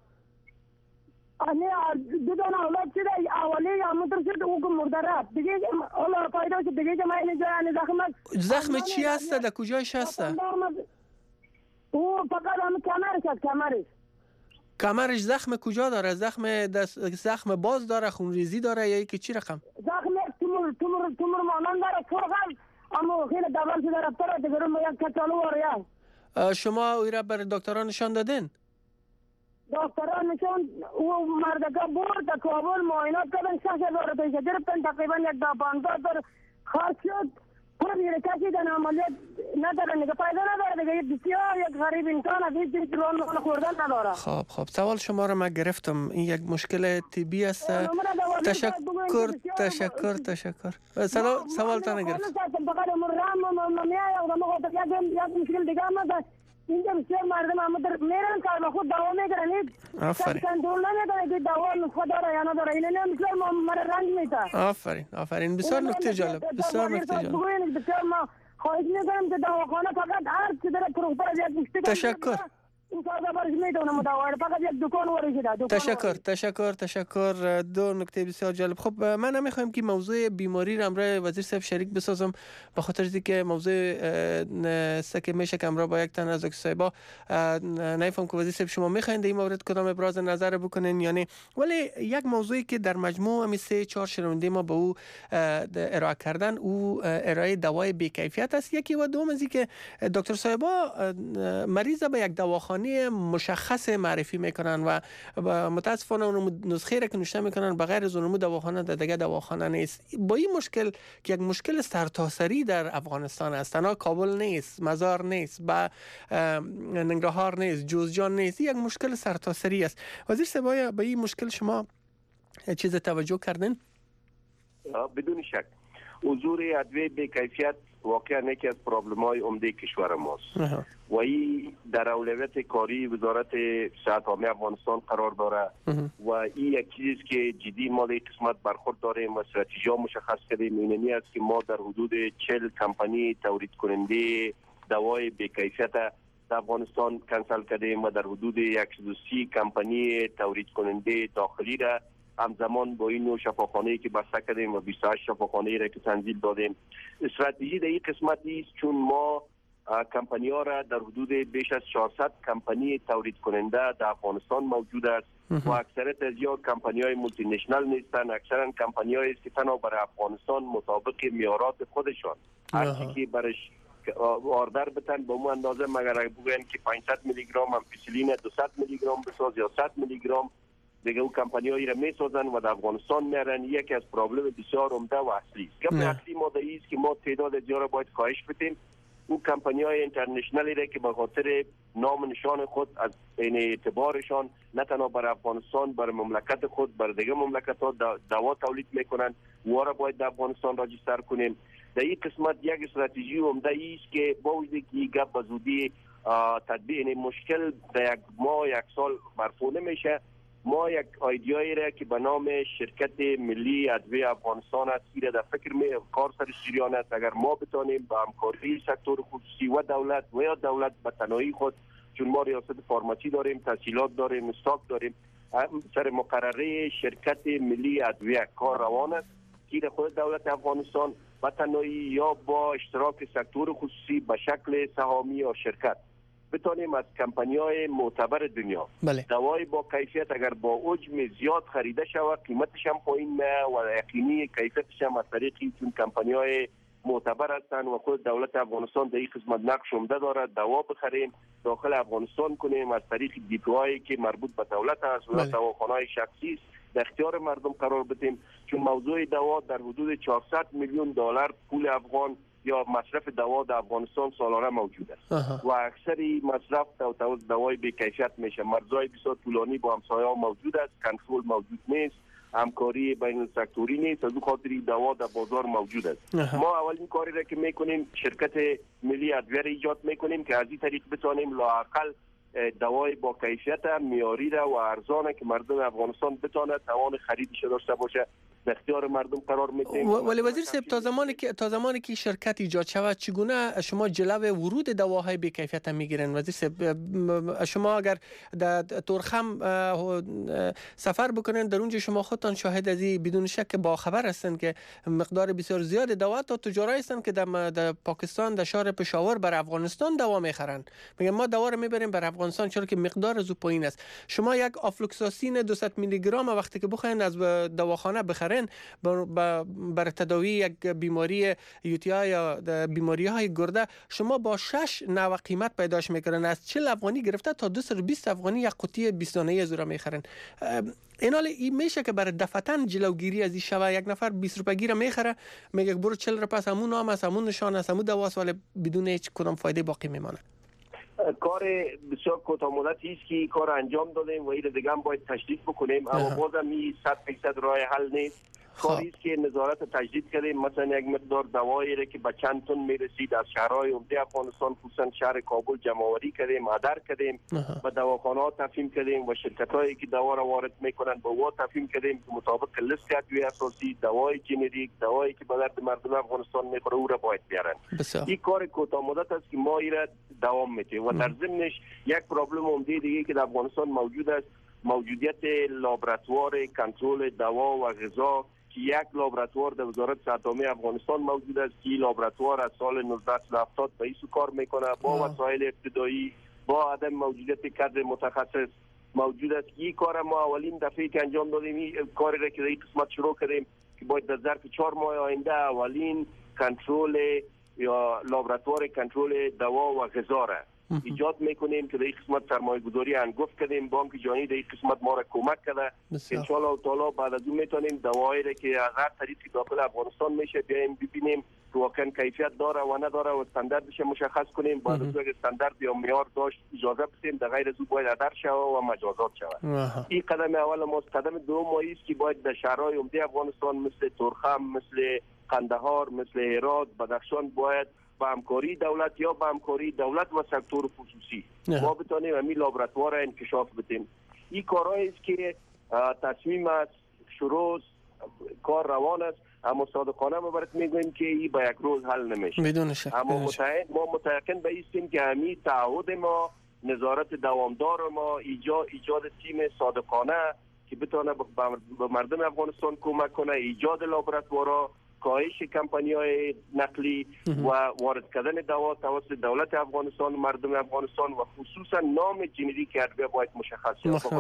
نه دو دانه اولاد شده اولی یا متر شد او که مرده رفت دیگه حالا پیدا شد دیگه من اینجا یعنی زخم زخم چی هسته؟ در کجایش هسته؟ او فقط هم کمرش هست کمرش. کمرش زخم کجا داره؟ زخم دست زخم باز داره، خونریزی داره یا یکی چی رقم؟ زخم تومور تومور تومور مانند داره. فرقم اما خیلی دول شده رفتار دیگه رو یک کچالو واریا. شما او را بر دکتران نشان دادین؟ دکتران نشان او مردکا برد در کابل معاینات کردن شش هزار پیسه گرفتن تقریبا یک دا پانزده هزار خرج شد. پر دیگه کسی دن عملیات ندارن دیگه پیدا نداره دیگه بسیار یک غریب انسان از هیچ چیز روان خوردن نداره. خب خب سوال شما را من گرفتم. این یک مشکل طبی است. تشکر تشکر تشکر. سوال سوال تا نگرفتم. فقط مرام میاد و یک مشکل دیگه هم اینجا بسیار مردم هم در میرن کار با خود دوا میگیرن. آفرین. کنترل نمیکنه که دوا نسخه داره یا نداره. این نه بسیار مرا رنج میده. آفرین آفرین بسیار نکته جالب بسیار نکته جالب. بسیار ما خواهش میکنم که دواخانه فقط هر چی داره پروپر یک مشتی تشکر. این کار برش میدونه مداوار فقط یک دکان ورشیده. تشکر تشکر تشکر. دو نکته بسیار جالب. خب من نمیخوایم که موضوع بیماری را امروز وزیر صاحب شریک بسازم به خاطر اینکه موضوع سکه میشه که امروز با یک تن از صاحبا نمیفهم که وزیر صاحب شما میخواین در این مورد کدام ابراز نظر بکنین یا نه، ولی یک موضوعی که در مجموع همین سه چهار شنونده ما به او ارائه کردن او ارائه دوای بی کیفیت است. یکی و دوم از اینکه دکتر صاحبا مریض به یک دواخانه مشخص معرفی میکنن و متاسفانه اون نسخه را که نوشته میکنن بغیر از اون دواخانه در دیگه دواخانه نیست. با این مشکل که یک مشکل سرتاسری در افغانستان است، تنها کابل نیست، مزار نیست، با ننگرهار نیست، جوزجان نیست، یک مشکل سرتاسری است. وزیر صاحب به این مشکل شما چیز توجه کردین؟ بدون شک حضور ادویه به کیفیت واقعا یکی از پرابلم های عمده کشور ماست و این در اولویت کاری وزارت صحت عامه افغانستان قرار داره و این یک چیزی که جدی ما در قسمت برخورد داریم و استراتژی مشخص کردیم. اینمی است که ما در حدود چهل کمپانی تولید کننده دوای به کیفیت در افغانستان کنسل کردیم و در حدود صد و سی کمپانی تولید کننده داخلی را همزمان با این نوع شفاخانه‌ای که بسته کردیم و بیست و هشت شفاخانه‌ای را که تنزیل دادیم. استراتژی در این قسمت است چون ما کمپانی ها را در حدود بیش از چهارصد کمپانی تولید کننده در افغانستان موجود است و اکثریت از یا کمپانی های مولتی نشنال نیستند. اکثرا کمپانی هایی است که تنها برای افغانستان مطابق معیارات خودشان هر چیزی که برش آردر بتن به اون اندازه مگر بگوین که پانصد میلی گرم امپیسیلین دویست میلی گرم بساز یا صد میلی گرم دیگه او کمپانی هایی را می سازن و در افغانستان میارن. یکی از پرابلم بسیار عمده و اصلی است. گپ اصلی ما در است که ما تعداد زیاد باید کاهش بدیم. او کمپانی های اینترنشنالی را که به خاطر نام نشان خود از این اعتبارشان نه تنها برای افغانستان برای مملکت خود برای دیگه مملکت ها دوا تولید میکنن و را باید در افغانستان راجستر کنیم. در این قسمت یک استراتژی عمده است که با وجودی که گپ به زودی تطبیق این مشکل در یک ماه یک سال مرفوع نمیشه. ما یک ایدیایی را که به نام شرکت ملی ادویه افغانستان است که در فکر می کار سر جریان است. اگر ما بتانیم با همکاری سکتور خصوصی و دولت و یا دولت به تنهایی خود، چون ما ریاست فارماسی داریم، تسهیلات داریم، استاک داریم، سر مقرره شرکت ملی ادویه کار روان است که خود دولت افغانستان به تنهایی یا با اشتراک سکتور خصوصی به شکل سهامی یا شرکت بتانیم از کمپانی‌های معتبر دنیا بله. دوای با کیفیت اگر با حجم زیاد خریده شود قیمتش هم پایین میه و یقینی کیفیتش هم از طریق چون کمپانی‌های معتبر هستند و خود دولت افغانستان در این قسمت نقش عمده دارد دوا بخریم داخل افغانستان کنیم از طریق دیپوهایی که مربوط به دولت است و بله. دواخانه‌های شخصی است در اختیار مردم قرار بدیم چون موضوع دوا در حدود چهارصد میلیون دلار پول افغان یا مصرف دوا در افغانستان سالانه موجود است و اکثری مصرف دوای به کیفیت میشه. مرزهای بسیار طولانی با همسایه‌ها موجود است، کنترل موجود نیست، همکاری بین السکتوری نیست، از اون خاطر دوا در بازار موجود است. ما اولین کاری را که میکنیم شرکت ملی ادویه را ایجاد میکنیم که از این طریق بتوانیم لااقل دوای با کیفیت معیاری و ارزانه که مردم افغانستان بتواند توان خریدش داشته باشه در اختیار مردم قرار میدیم. ولی وزیر صاحب تا زمانی که تا زمانی که شرکت ایجاد شود چگونه شما جلو ورود دواهای بی کیفیت میگیرن؟ وزیر صاحب شما اگر در تورخم سفر بکنین در اونجا شما خودتان شاهد از این بدون شک با خبر هستند که مقدار بسیار زیاد دوا تا تجاری هستند که در, در پاکستان در شهر پشاور بر افغانستان دوا میخرن. میگن ما دوا رو میبریم بر افغانستان چرا که مقدار از پایین است. شما یک آفلوکساسین دویست میلی گرم وقتی که بخواین از دواخانه بخرین مطمئن بر تداوی یک بیماری یوتی یا بیماری های گرده شما با شش نوع قیمت پیداش میکنن، از چهل افغانی گرفته تا دویست و بیست افغانی یک قوطی بیست دانه از اون میخرن. این حال این میشه که برای دفتن جلوگیری از این شوه یک نفر بیست روپیه گیره میخره میگه برو چهل روپیه از همون نام است، همون نشان است، همون دواست، ولی بدون هیچ کدام فایده باقی میمانه. کار بسیار کوتاه مدتی است که کار انجام دادیم و این دیگه هم باید تشدید بکنیم، اما بازم این صد درصد راه حل نیست. کاری است که نظارت تجدید کردیم، مثلا یک مقدار دوایی را که به چند تن میرسید از شهرهای عمده افغانستان خصوصا شهر کابل جمع آوری کردیم، هدر کردیم، به دواخانه ها تفهیم کردیم و شرکت هایی که دوا را وارد میکنن به او تفهیم کردیم که مطابق لیست ادویه اساسی دوای جنریک، دوایی که به درد مردم افغانستان میخوره او را باید بیارن. این کار کوتاه مدت است که ما این را دوام میدیم و در ضمنش یک پرابلم عمده دیگه که در افغانستان موجود است، موجودیت لابراتوار کنترل دوا و غذا که یک لابراتوار در وزارت صحت عامه افغانستان موجود است که لابراتوار از سال نوزده هفتاد به این کار میکنه با وسایل ابتدایی، با عدم موجودیت کادر متخصص موجود است. این کار ما اولین دفعه که انجام دادیم، این کاری را که در این قسمت شروع کردیم که باید در ظرف چهار ماه آینده اولین کنترل یا لابراتوار کنترل دوا و غذا را ایجاد میکنیم که در این قسمت سرمایه گذاری انگفت کردیم. بانک جهانی در این قسمت ما را کمک کرده. ان شاء الله تعالی بعد از اون میتونیم دوایی را که از هر طریق داخل افغانستان میشه بیایم ببینیم که واقعا کیفیت داره و نداره و استانداردش مشخص کنیم. بعد از اون استاندارد یا معیار داشت اجازه بدیم، در غیر از اون باید هدر شود و مجازات شود. این قدم اول ماست. قدم دوم ما است که باید در شهرهای عمده افغانستان مثل تورخم، مثل قندهار، مثل هرات، بدخشان باید با همکاری دولت یا با همکاری دولت و سکتور خصوصی ما بتونیم همین لابراتوار را انکشاف بدیم. این کارهایی است که تصمیم است، شروع کار روان است، اما صادقانه ما برات میگوییم که این با یک روز حل نمیشه. بدون شک. اما متعهد ما متيقن به ایستیم که همین تعهد ما، نظارت دوامدار ما، ایجاد ایجاد تیم صادقانه که بتونه به مردم افغانستان کمک کنه، ایجاد لابراتوارها، کاهش کمپانی‌های نقلی و وارد کردن دوا توسط دولت افغانستان و مردم افغانستان و خصوصا نام جنریک ادویه باید مشخص شود.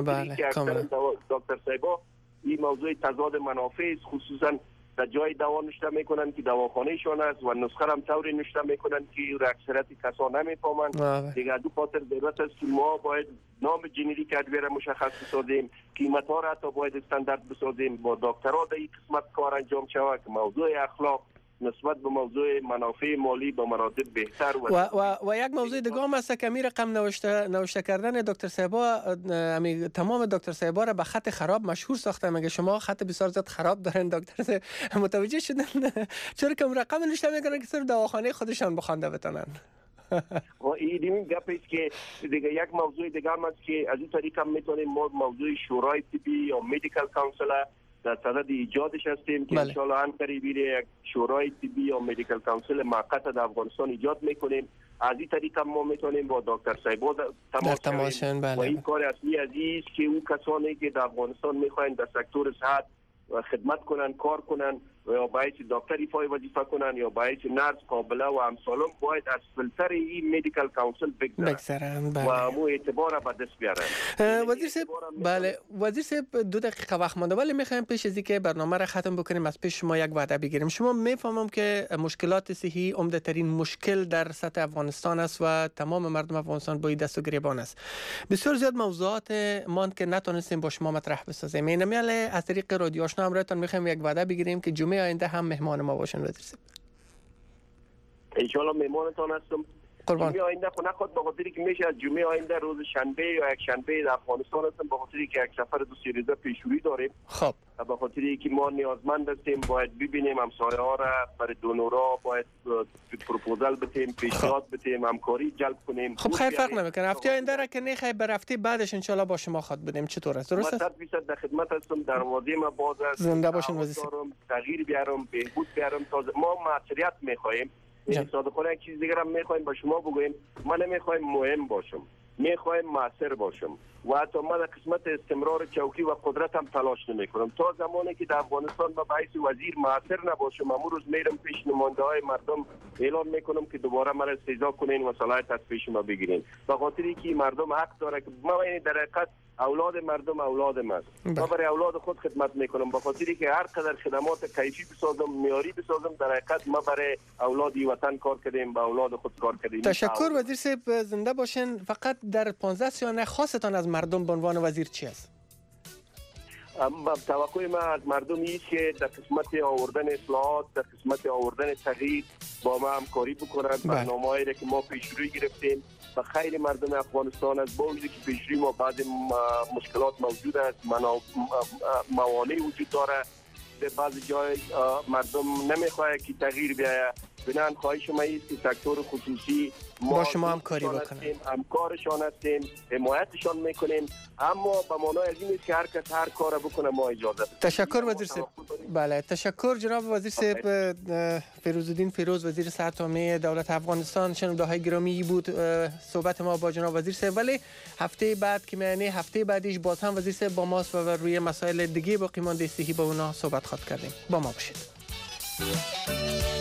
دکتر صاحبا این موضوع تضاد منافع است، خصوصا در جای دوا نوشته میکنن که دواخانهشان است و نسخه هم طوری نوشته میکنن که اکثریت کسا نمیفهمند. دیگه دو خاطر ضرورت است که ما باید نام جنریک ادویه را مشخص بسازیم، قیمت ها را حتی باید استاندارد بسازیم، با دکترها در این قسمت کار انجام شود که موضوع اخلاق نسبت به موضوع منافع مالی به مراتب بهتر و و, و, و یک موضوع دیگه هم است که می رقم نوشته نوشته کردن دکتر صاحبا، تمام دکتر صاحبا را به خط خراب مشهور ساخته. مگه شما خط بسیار زیاد خراب دارن دکتر؟ متوجه شدن چرا که رقم نوشته میکنن که صرف دواخانه خودشان بخوانده بتونن؟ و این گپ است که دیگه یک موضوع دیگه هم است که از این طریق هم میتونیم ما موضوع شورای طبی یا مدیکال کانسل در صدد ایجادش هستیم که ان شاء الله ان قریبی یک شورای طبی یا مدیکال کانسل موقت در افغانستان ایجاد میکنیم. از این طریق هم ما میتونیم با دکتر صاحبا تماس کنیم و این کار اصلی از این است که اون کسانی که در افغانستان میخواین در سکتور صحت خدمت کنن، کار کنن و یا باید دکتر ایفای وظیفه کنن یا باید نرس، قابله و امثالم باید از فلتر این مدیکال کانسل بگذرن و امو اعتبار به دست بیارن. وزیر صاحب بله وزیر صاحب دو دقیقه وقت مانده، ولی میخوایم پیش از اینکه برنامه را ختم بکنیم از پیش شما یک وعده بگیریم. شما میفهمم که مشکلات صحی عمده ترین مشکل در سطح افغانستان است و تمام مردم افغانستان با دست و گریبان است. بسیار زیاد موضوعات مان که نتونستیم با شما مطرح بسازیم. اینمیال از طریق رادیو آشنا همراهتان میخوایم یک وعده بگیریم که جمعه آینده هم مهمان ما باشن. وزیر صاحب ان شاء الله مهمانتان هستم. جمعه آینده خود نخواد به خاطری که میشه از جمعه آینده روز شنبه یا یک شنبه در افغانستان هستم، به خاطری که یک سفر دو سه روزه پیشروی داریم. خب به خاطری که ما نیازمند هستیم باید ببینیم همسایه ها را، برای دونورا باید پروپوزال بدیم، پیشنهاد بدیم، همکاری جلب کنیم. خب خیر فرق نمیکنه. هفته آینده را که نخیر بر هفته بعدش ان شاء الله با شما خواهد بدیم. چطور است؟ درست است؟ صد درصد در خدمت هستم. دروازه ما باز است. زنده باشین وزیر صاحب. تغییر بیارم، بهبود بیارم. تازه ما معاشرت میخوایم. این صادقانه یک چیز دیگر هم میخوایم با شما بگویم. ما نمیخوایم مهم باشم، میخوایم موثر باشم و حتی ما در قسمت استمرار چوکی و قدرت هم تلاش نمیکنم. تا زمانی که در افغانستان با بحث وزیر موثر نباشم، امروز روز میرم پیش نماینده های مردم اعلان میکنم که دوباره مرا استیضاح کنین و صلاحیت از پیش ما بگیرین. به خاطر اینکه مردم حق داره که ما این در حقیقت اولاد مردم اولاد من. ما برای اولاد خود خدمت میکنم، به خاطری که هر قدر خدمات کیفی بسازم، معیاری بسازم، در حقیقت ما برای اولاد وطن کار کردیم، به اولاد خود کار کردیم. تشکر وزیر صاحب، زنده باشین. فقط در پانزده ثانیه خواستان از مردم به عنوان وزیر چی است؟ توقع ما از مردم است که در قسمت آوردن اصلاحات، در قسمت آوردن تغییر با ما همکاری بکنند. برنامه‌ای را که ما پیش روی گرفتیم و خیر مردم افغانستان است، با وجودی که پیش روی ما بعض مشکلات موجود است، موانع وجود داره، در بعضی جای مردم نمیخواد که تغییر بیاید. بنان خواهش ما است که سکتور خصوصی ما با شما همکاری بکنیم، همکارشان هستیم، حمایتشان میکنیم، اما به معنای از این است که هر کس هر کار بکنه ما اجازه. تشکر وزیر صاحب. بله تشکر جناب وزیر صاحب. فیروزالدین فیروز، وزیر صحت عامه دولت افغانستان. شنونده های گرامی بود صحبت ما با جناب وزیر صاحب. ولی هفته بعد که یعنی هفته بعدیش باز هم وزیر صاحب با ماست و روی مسائل دیگه باقی مانده صحی با اونا صحبت خواهد کردیم. با ما باشید.